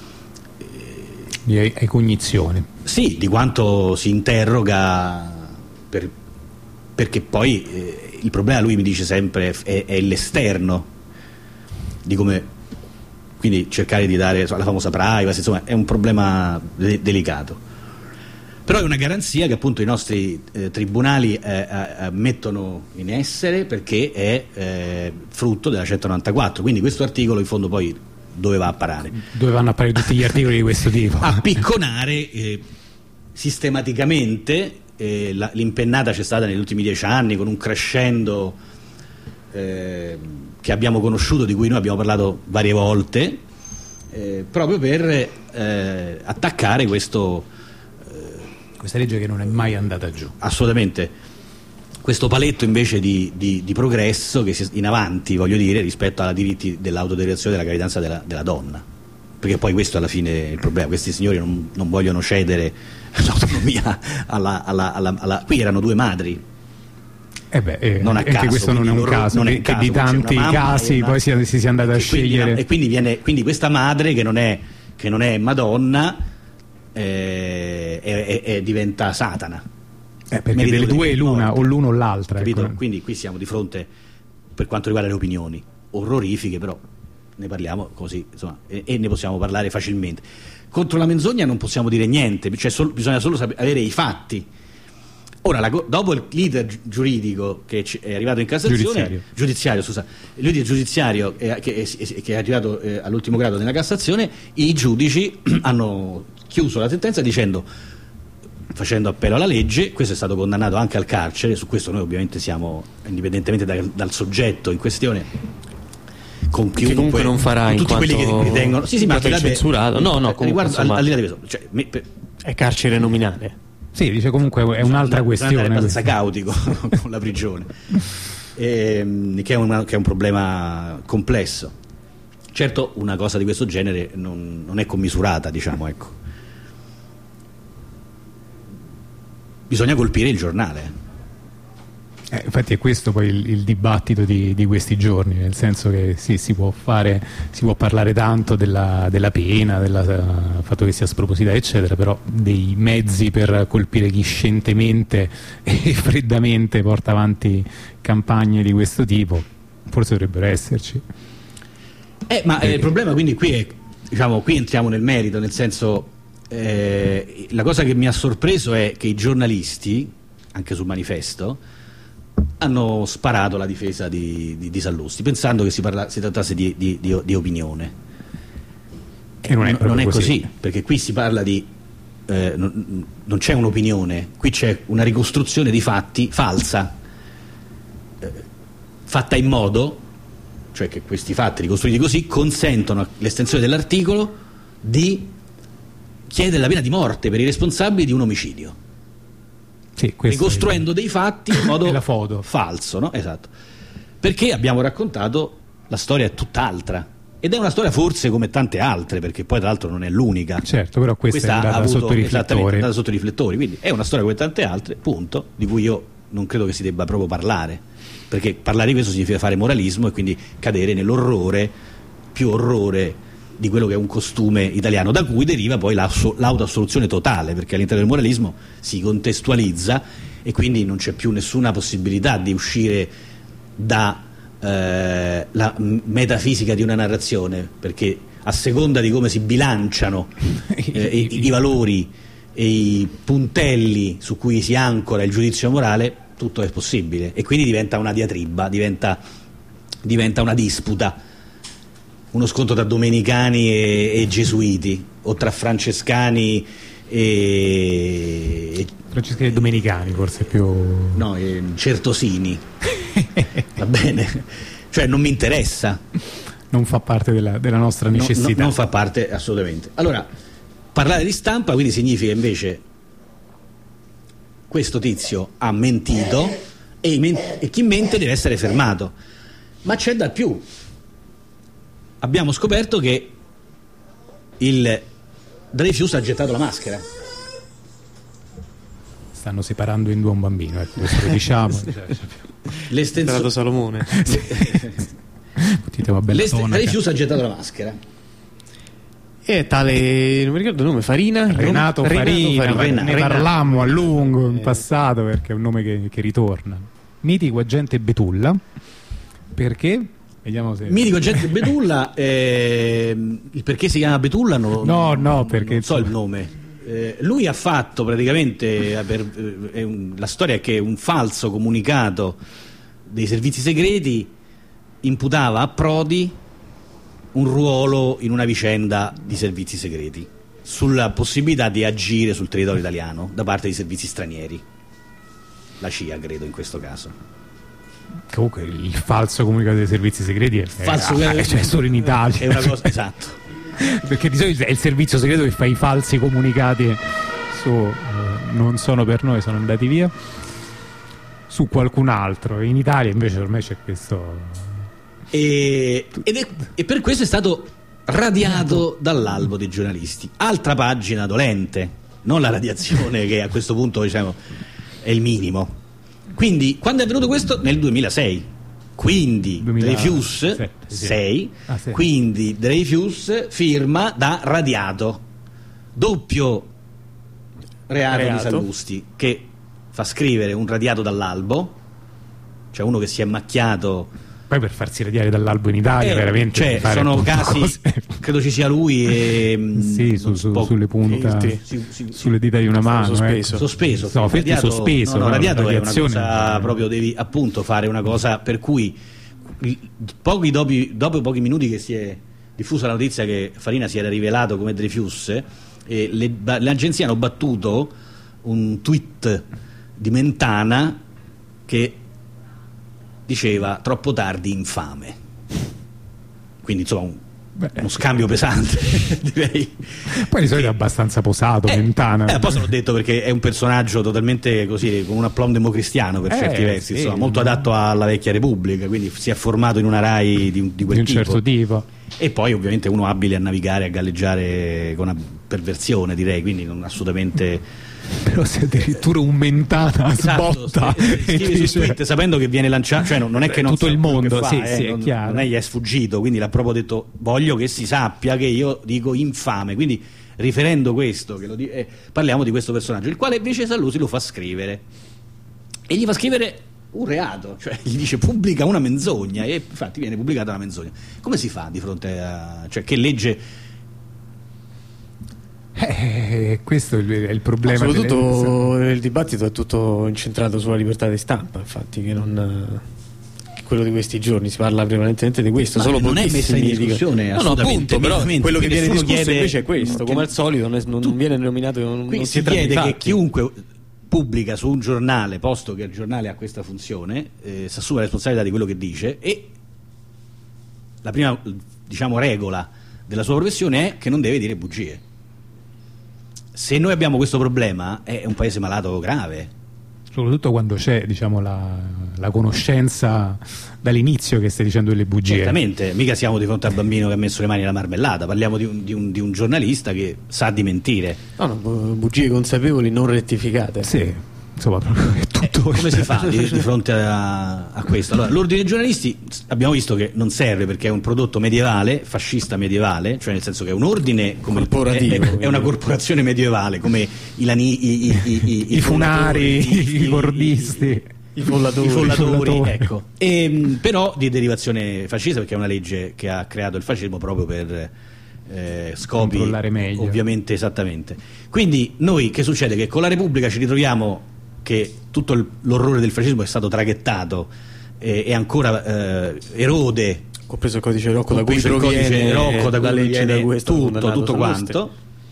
eh, hai cognizione? Sì, di quanto si interroga, per, perché poi eh, il problema, lui mi dice sempre, è, è l'esterno, di come, quindi cercare di dare insomma, la famosa privacy, insomma è un problema de- delicato. Però è una garanzia che appunto i nostri eh, tribunali eh, eh, mettono in essere, perché è eh, frutto della centonovantaquattro. Quindi questo articolo in fondo poi dove va a parare? Dove vanno a parare tutti gli articoli di questo tipo? A picconare eh, sistematicamente, eh, la, l'impennata c'è stata negli ultimi dieci anni con un crescendo eh, che abbiamo conosciuto, di cui noi abbiamo parlato varie volte, eh, proprio per eh, attaccare questo... questa legge che non è mai andata giù. Assolutamente. Questo paletto invece di, di, di progresso che si, in avanti, voglio dire, rispetto ai diritti dell'autodeterminazione della gravidanza della, della donna, perché poi questo alla fine è il problema. Questi signori non, non vogliono cedere l'autonomia alla, alla, alla, alla... Qui erano due madri. Eh beh, eh, non a anche caso, questo non è un loro, caso, non è che, caso, che di tanti casi una, poi si, si sia andata a scegliere. Quindi, e quindi, viene, quindi questa madre che non è, che non è Madonna, Eh, e, e, e diventa Satana, eh, perché delle due l'una, o l'uno o l'altra, ecco. Quindi qui siamo di fronte, per quanto riguarda le opinioni orrorifiche, però ne parliamo così, insomma, e, e ne possiamo parlare facilmente. Contro la menzogna non possiamo dire niente, cioè sol- bisogna solo sapere, avere i fatti. Ora, la, dopo il leader giuridico che è arrivato in Cassazione, giudiziario, giudiziario scusa, il leader giudiziario è, che, è, che è arrivato eh, all'ultimo grado nella Cassazione, i giudici hanno chiuso la sentenza dicendo facendo appello alla legge. Questo è stato condannato anche al carcere. Su questo noi ovviamente siamo, indipendentemente da, dal soggetto in questione, con chiunque, che comunque non farà, tutti in quelli che ritengono sì, sì, ma è censurato, no, no, comunque, riguardo, insomma, al, al di là di questo, cioè, me, per, è carcere nominale. Sì, dice comunque è un'altra questione. È abbastanza cautico con la prigione, e, che, è una, che è un problema complesso. Certo, una cosa di questo genere non, non è commisurata, diciamo, ecco. Bisogna colpire il giornale. Eh, infatti è questo poi il, il dibattito di, di questi giorni, nel senso che sì, si può fare, si può parlare tanto della, della pena, del fatto che sia sproposita eccetera, però dei mezzi per colpire chi scientemente e freddamente porta avanti campagne di questo tipo forse dovrebbero esserci. Eh, ma eh, il problema quindi qui è, diciamo, qui entriamo nel merito, nel senso, eh, la cosa che mi ha sorpreso è che i giornalisti, anche sul Manifesto, hanno sparato la difesa di, di, di Sallusti, pensando che si, parla, si trattasse di, di, di, di opinione. E non è, non, non è così. così, perché qui si parla di eh, non, non c'è un'opinione, qui c'è una ricostruzione di fatti falsa, eh, fatta in modo, cioè che questi fatti ricostruiti così consentono l'estensione dell'articolo di chiedere la pena di morte per i responsabili di un omicidio. Sì, ricostruendo è... dei fatti in modo la foto. falso, no? Esatto. Perché abbiamo raccontato la storia è tutt'altra, ed è una storia forse come tante altre, perché poi tra l'altro non è l'unica. Certo, però questa, questa è andata avuto, sotto i riflettori. È andata sotto i riflettori, quindi è una storia come tante altre, punto, di cui io non credo che si debba proprio parlare, perché parlare di questo significa fare moralismo e quindi cadere nell'orrore, più orrore di quello che è un costume italiano, da cui deriva poi l'autoassoluzione totale, perché all'interno del moralismo si contestualizza e quindi non c'è più nessuna possibilità di uscire da eh, la metafisica di una narrazione, perché a seconda di come si bilanciano eh, i, i valori e i puntelli su cui si ancora il giudizio morale, tutto è possibile, e quindi diventa una diatriba, diventa, diventa una disputa, uno scontro tra domenicani e, e gesuiti, o tra francescani e, francescani e domenicani, forse più no, e certosini. Va bene, cioè non mi interessa, non fa parte della, della nostra necessità, no, no, non fa parte assolutamente. Allora, parlare di stampa quindi significa invece questo tizio ha mentito e, men- e chi mente deve essere fermato, ma c'è da più. Abbiamo scoperto che il Dreyfus ha gettato la maschera. Stanno separando in due un bambino, ecco, questo lo diciamo. L'estensione Salomone. Dreyfus ha gettato la maschera. E tale, non mi ricordo il nome, Farina? Renato Farina, Renato Farina. ne Renato. parlammo a lungo in passato perché è un nome che, che ritorna. Mitico agente Betulla, perché? Vediamo se... Mitico agente Betulla, eh, il perché si chiama Betulla non, no, no, perché non so il nome. Eh, lui ha fatto praticamente, per, eh, un, la storia è che un falso comunicato dei servizi segreti imputava a Prodi un ruolo in una vicenda di servizi segreti, sulla possibilità di agire sul territorio italiano da parte di servizi stranieri, la C I A credo in questo caso. Comunque il falso comunicato dei servizi segreti è, falso è, è cioè solo in Italia, è una cosa, esatto, perché di solito è il servizio segreto che fa i falsi comunicati su eh, non sono per noi, sono andati via, su qualcun altro. In Italia invece ormai c'è questo e, ed è, e per questo è stato radiato dall'albo dei giornalisti. Altra pagina dolente, non la radiazione che a questo punto diciamo è il minimo. Quindi quando è avvenuto questo? Nel duemilasei, quindi Dreyfus sei, ah, sì. Quindi Dreyfus firma da radiato, doppio reato, reato di Sallusti, che fa scrivere un radiato dall'albo, cioè uno che si è macchiato. Poi per farsi radiare dall'albo in Italia, eh, veramente cioè, fare sono casi cose. Credo ci sia lui e sì, su, su, sulle punte, sì, sì, sì, sulle dita di una mano, sospeso, eh. sospeso, no, radiato, sospeso, no, no, no, radiato è una cosa proprio, devi appunto fare una cosa per cui pochi dopo, dopo pochi minuti che si è diffusa la notizia che Farina si era rivelato come Dreyfus, eh, le, le agenzie hanno battuto un tweet di Mentana che diceva troppo tardi, infame. Quindi insomma un, Beh, uno scambio pesante direi. Poi di solito è abbastanza posato, eh, Mentana. Eh, poi se l'ho detto perché è un personaggio totalmente così, con un aplomb democristiano per eh, certi versi, sì, insomma, molto adatto alla vecchia Repubblica, quindi si è formato in una Rai di, di quel di un tipo. certo tipo. E poi ovviamente uno abile a navigare, a galleggiare con una perversione, direi, quindi non assolutamente. Però se addirittura un Mentana esatto, sbotta scrive su Twitter sapendo che viene lanciato, cioè non è che non tutto il mondo fa, sì, eh, sì, non, è chiaro. non è gli è sfuggito, quindi l'ha proprio detto voglio che si sappia che io dico infame, quindi riferendo questo che lo di- eh, parliamo di questo personaggio, il quale invece Sallusi lo fa scrivere e gli fa scrivere un reato, cioè gli dice pubblica una menzogna e infatti viene pubblicata una menzogna. Come si fa di fronte a, cioè che legge? Eh, questo è il, è il problema. Ma soprattutto delle... il dibattito è tutto incentrato sulla libertà di stampa, infatti, che non che quello di questi giorni si parla prevalentemente di questo. Ma solo non è messa in discussione, no, no, appunto, però quello che viene discusso chiede... invece è questo, come al solito non, è, non tu... viene nominato, non, qui non si, si chiede che chiunque pubblica su un giornale, posto che il giornale ha questa funzione, eh, si assume la responsabilità di quello che dice, e la prima, diciamo, regola della sua professione è che non deve dire bugie. Se noi abbiamo questo problema è un paese malato grave, soprattutto quando c'è, diciamo, la, la conoscenza dall'inizio che stai dicendo delle bugie. Certamente, mica siamo di fronte al bambino che ha messo le mani nella marmellata, parliamo di un, di un, di un giornalista che sa di mentire. No, no, bugie consapevoli non rettificate. Sì, insomma, è tutto. Eh, come si fa di, di fronte a, a questo? Allora, l'ordine dei giornalisti abbiamo visto che non serve perché è un prodotto medievale, fascista medievale, cioè nel senso che è un ordine come corporativo, è, è, è una corporazione medievale come i, lani, i, i, i, i, i funari, i, i gordisti, i follatori, i follatori, i follatori. Ecco. E, però di derivazione fascista, perché è una legge che ha creato il fascismo proprio per eh, scopi meglio. Ovviamente, esattamente. Quindi noi che succede? Che con la Repubblica ci ritroviamo che tutto il, l'orrore del fascismo è stato traghettato e, e ancora eh, erode, compreso il codice Rocco, da cui il codice Rocco, da la cui legge viene da cui tutto, tutto quanto.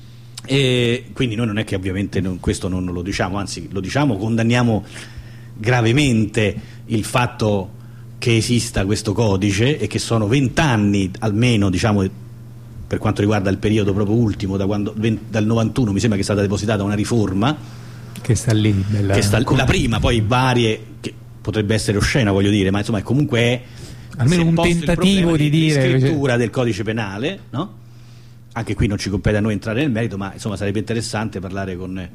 E quindi noi non è che ovviamente non, questo non lo diciamo, anzi lo diciamo, condanniamo gravemente il fatto che esista questo codice e che sono vent'anni almeno, diciamo, per quanto riguarda il periodo proprio ultimo, da quando, dal novantuno mi sembra che è stata depositata una riforma che sta lì, bella, che sta, la prima, poi varie, che potrebbe essere oscena, voglio dire, ma insomma comunque è almeno un tentativo di dire di scrittura del codice penale, no? Anche qui non ci compete a noi entrare nel merito, ma insomma sarebbe interessante parlare con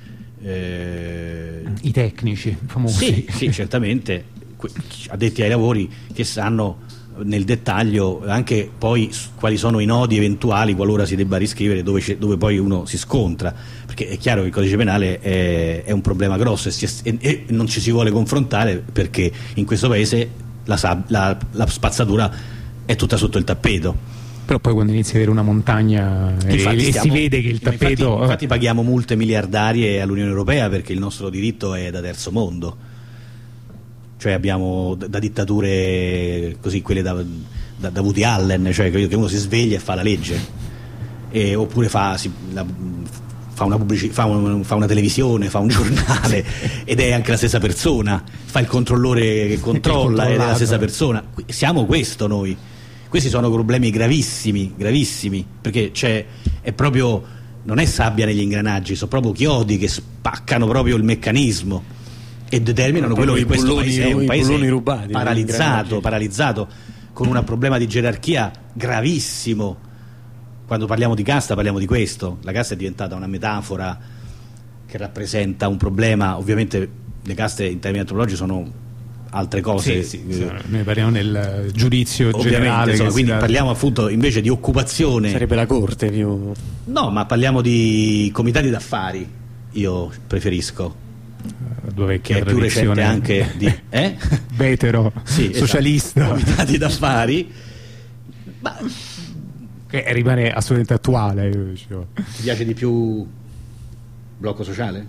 eh, i tecnici famosi. Sì, sì, certamente, addetti ai lavori che sanno nel dettaglio anche poi quali sono i nodi eventuali qualora si debba riscrivere, dove, dove poi uno si scontra, perché è chiaro che il codice penale è, è un problema grosso e, si, e, e non ci si vuole confrontare perché in questo paese la, sab, la, la spazzatura è tutta sotto il tappeto. Però poi quando inizi a avere una montagna e, e stiamo, si vede che il tappeto infatti, infatti paghiamo multe miliardarie all'Unione Europea perché il nostro diritto è da terzo mondo. Cioè abbiamo da, da dittature così, quelle da, da, da Woody Allen, cioè che uno si sveglia e fa la legge, e, oppure fa, si, la, fa, una pubblici, fa, un, fa una televisione, fa un giornale ed è anche la stessa persona, fa il controllore che controlla ed è la stessa persona. Siamo questo noi. Questi sono problemi gravissimi, gravissimi, perché c'è, è proprio, non è sabbia negli ingranaggi, sono proprio chiodi che spaccano proprio il meccanismo e determinano quello che questo bulloni, paese è un paese rubati, paralizzato, paralizzato, con un problema di gerarchia gravissimo. Quando parliamo di casta parliamo di questo. La casta è diventata una metafora che rappresenta un problema. Ovviamente le caste in termini antropologici sono altre cose, sì, sì, sì. Noi parliamo nel giudizio ovviamente, generale, insomma, quindi da... parliamo appunto invece di occupazione. Sarebbe la corte più... No, ma parliamo di comitati d'affari, io preferisco, dove che è più recente anche di eh? vetero, sì, socialista, esatto. Comitati d'affari, ma che rimane assolutamente attuale. Io dicevo. Ti piace di più blocco sociale?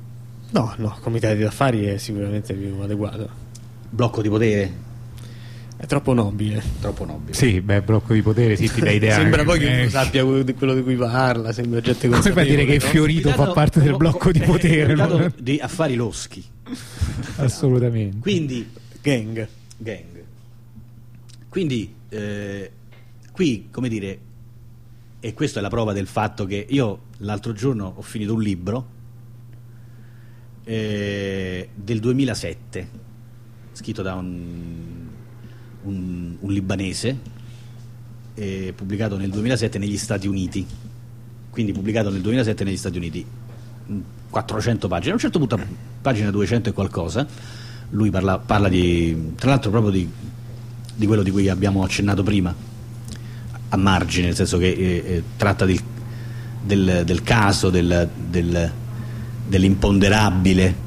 No, no, comitati d'affari è sicuramente più adeguato. Blocco di potere? È troppo nobile. Troppo nobile. Sì, beh, blocco di potere, sì, ti dà idea. Sembra poi che eh. uno sappia quello di cui parla, sembra gente Come consapevole. fa a dire che no? Fiorito fa parte del blocco di potere? No? Di affari loschi. Assolutamente. Quindi, gang. gang. Quindi, eh, qui, come dire, e questa è la prova del fatto che io l'altro giorno ho finito un libro eh, del duemilasette, scritto da un... Un, un libanese, eh, pubblicato nel duemilasette negli Stati Uniti, quindi pubblicato nel duemilasette negli Stati Uniti, quattrocento pagine, a un certo punto, pagina duecento e qualcosa, lui parla, parla di, tra l'altro proprio di, di quello di cui abbiamo accennato prima, a margine, nel senso che eh, eh, tratta del, del, del caso, del, del, dell'imponderabile,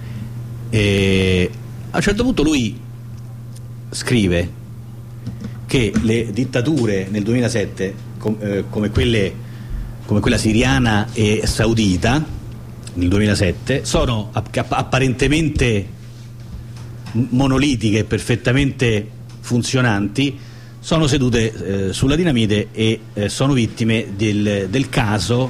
e a un certo punto lui scrive che le dittature nel duemilasette com, eh, come quelle come quella siriana e saudita nel duemilasette sono app- apparentemente monolitiche e perfettamente funzionanti, sono sedute eh, sulla dinamite e eh, sono vittime del, del caso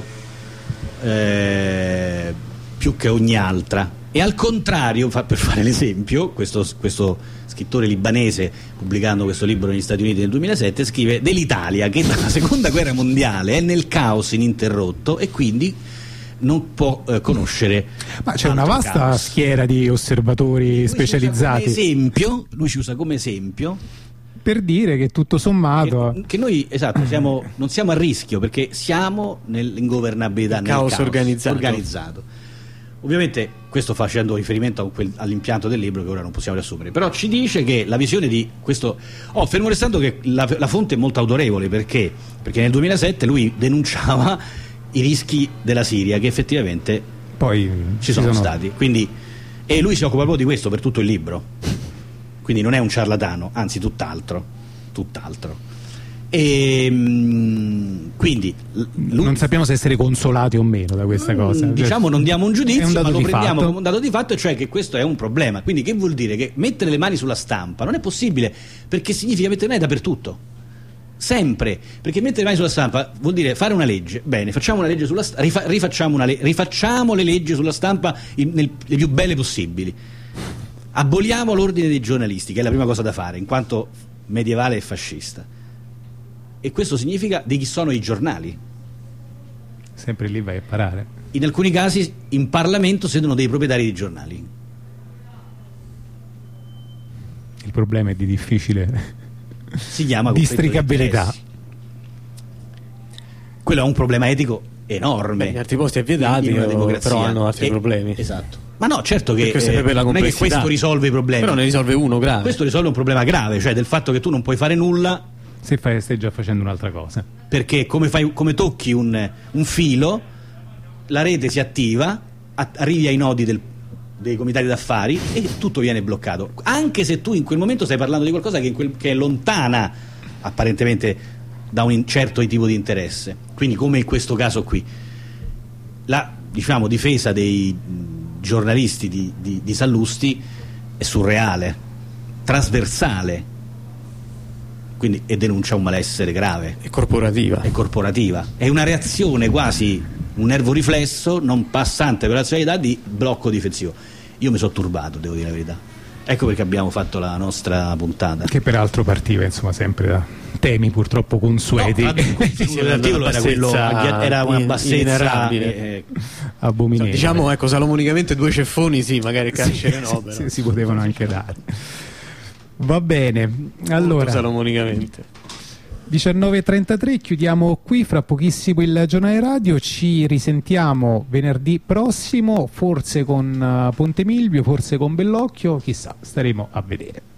eh, più che ogni altra. E al contrario, fa, per fare l'esempio, questo, questo scrittore libanese, pubblicando questo libro negli Stati Uniti nel duemilasette, scrive dell'Italia che dalla seconda guerra mondiale è nel caos ininterrotto e quindi non può eh, conoscere. Ma c'è una vasta caos. schiera di osservatori lui specializzati. Ci usa come esempio, lui ci usa come esempio per dire che tutto sommato che, che noi esatto siamo, non siamo a rischio perché siamo nell'ingovernabilità, nel caos, caos organizzato. organizzato. Ovviamente questo facendo riferimento a quel, all'impianto del libro che ora non possiamo riassumere, però ci dice che la visione di questo, oh, fermo restando che la, la fonte è molto autorevole, perché perché nel duemilasette lui denunciava i rischi della Siria che effettivamente poi ci sono, sono stati, quindi, e lui si occupa proprio di questo per tutto il libro, quindi non è un ciarlatano, anzi tutt'altro tutt'altro e quindi lui, non sappiamo se essere consolati o meno da questa cosa, diciamo non diamo un giudizio, un ma lo prendiamo fatto. come un dato di fatto, cioè che questo è un problema. Quindi che vuol dire? Che mettere le mani sulla stampa non è possibile, perché significa mettere le mani dappertutto, sempre, perché mettere le mani sulla stampa vuol dire fare una legge, bene, facciamo una legge sulla stampa, rifa- rifacciamo, una le- rifacciamo le leggi sulla stampa in, nel, le più belle possibili, aboliamo l'ordine dei giornalisti, che è la prima cosa da fare in quanto medievale e fascista. E questo significa di chi sono i giornali. Sempre lì vai a parare. In alcuni casi in Parlamento siedono dei proprietari di giornali. Il problema è di difficile Si chiama districabilità. Quello è un problema etico enorme. Beh, in altri posti è vietato, però hanno altri e, problemi. Esatto. Ma no, certo che eh, per la non è che questo risolve i problemi. Però ne risolve uno grave. Questo risolve un problema grave, cioè del fatto che tu non puoi fare nulla se fai, stai già facendo un'altra cosa, perché come, fai, come tocchi un, un filo, la rete si attiva, a, arrivi ai nodi del, dei comitati d'affari e tutto viene bloccato, anche se tu in quel momento stai parlando di qualcosa che, in quel, che è lontana apparentemente da un certo tipo di interesse. Quindi come in questo caso qui la, diciamo, difesa dei giornalisti di, di, di Sallusti è surreale, trasversale, quindi, e denuncia un malessere grave, è corporativa, è corporativa, è una reazione quasi un nervo riflesso non passante per razionalità di blocco difensivo. Io mi sono turbato, devo dire la verità. Ecco perché abbiamo fatto la nostra puntata, che peraltro partiva insomma sempre da temi purtroppo consueti. No, sì, l'articolo era quello, era una bassezza eh, abominevole. Diciamo, ecco, salomonicamente due ceffoni sì, magari il carcere sì, no, però. Sì, si potevano anche dare. Va bene, allora salomonicamente diciannove e trentatré, chiudiamo qui, fra pochissimo il giornale radio, ci risentiamo venerdì prossimo, forse con uh, Ponte Milvio, forse con Bellocchio, chissà, staremo a vedere.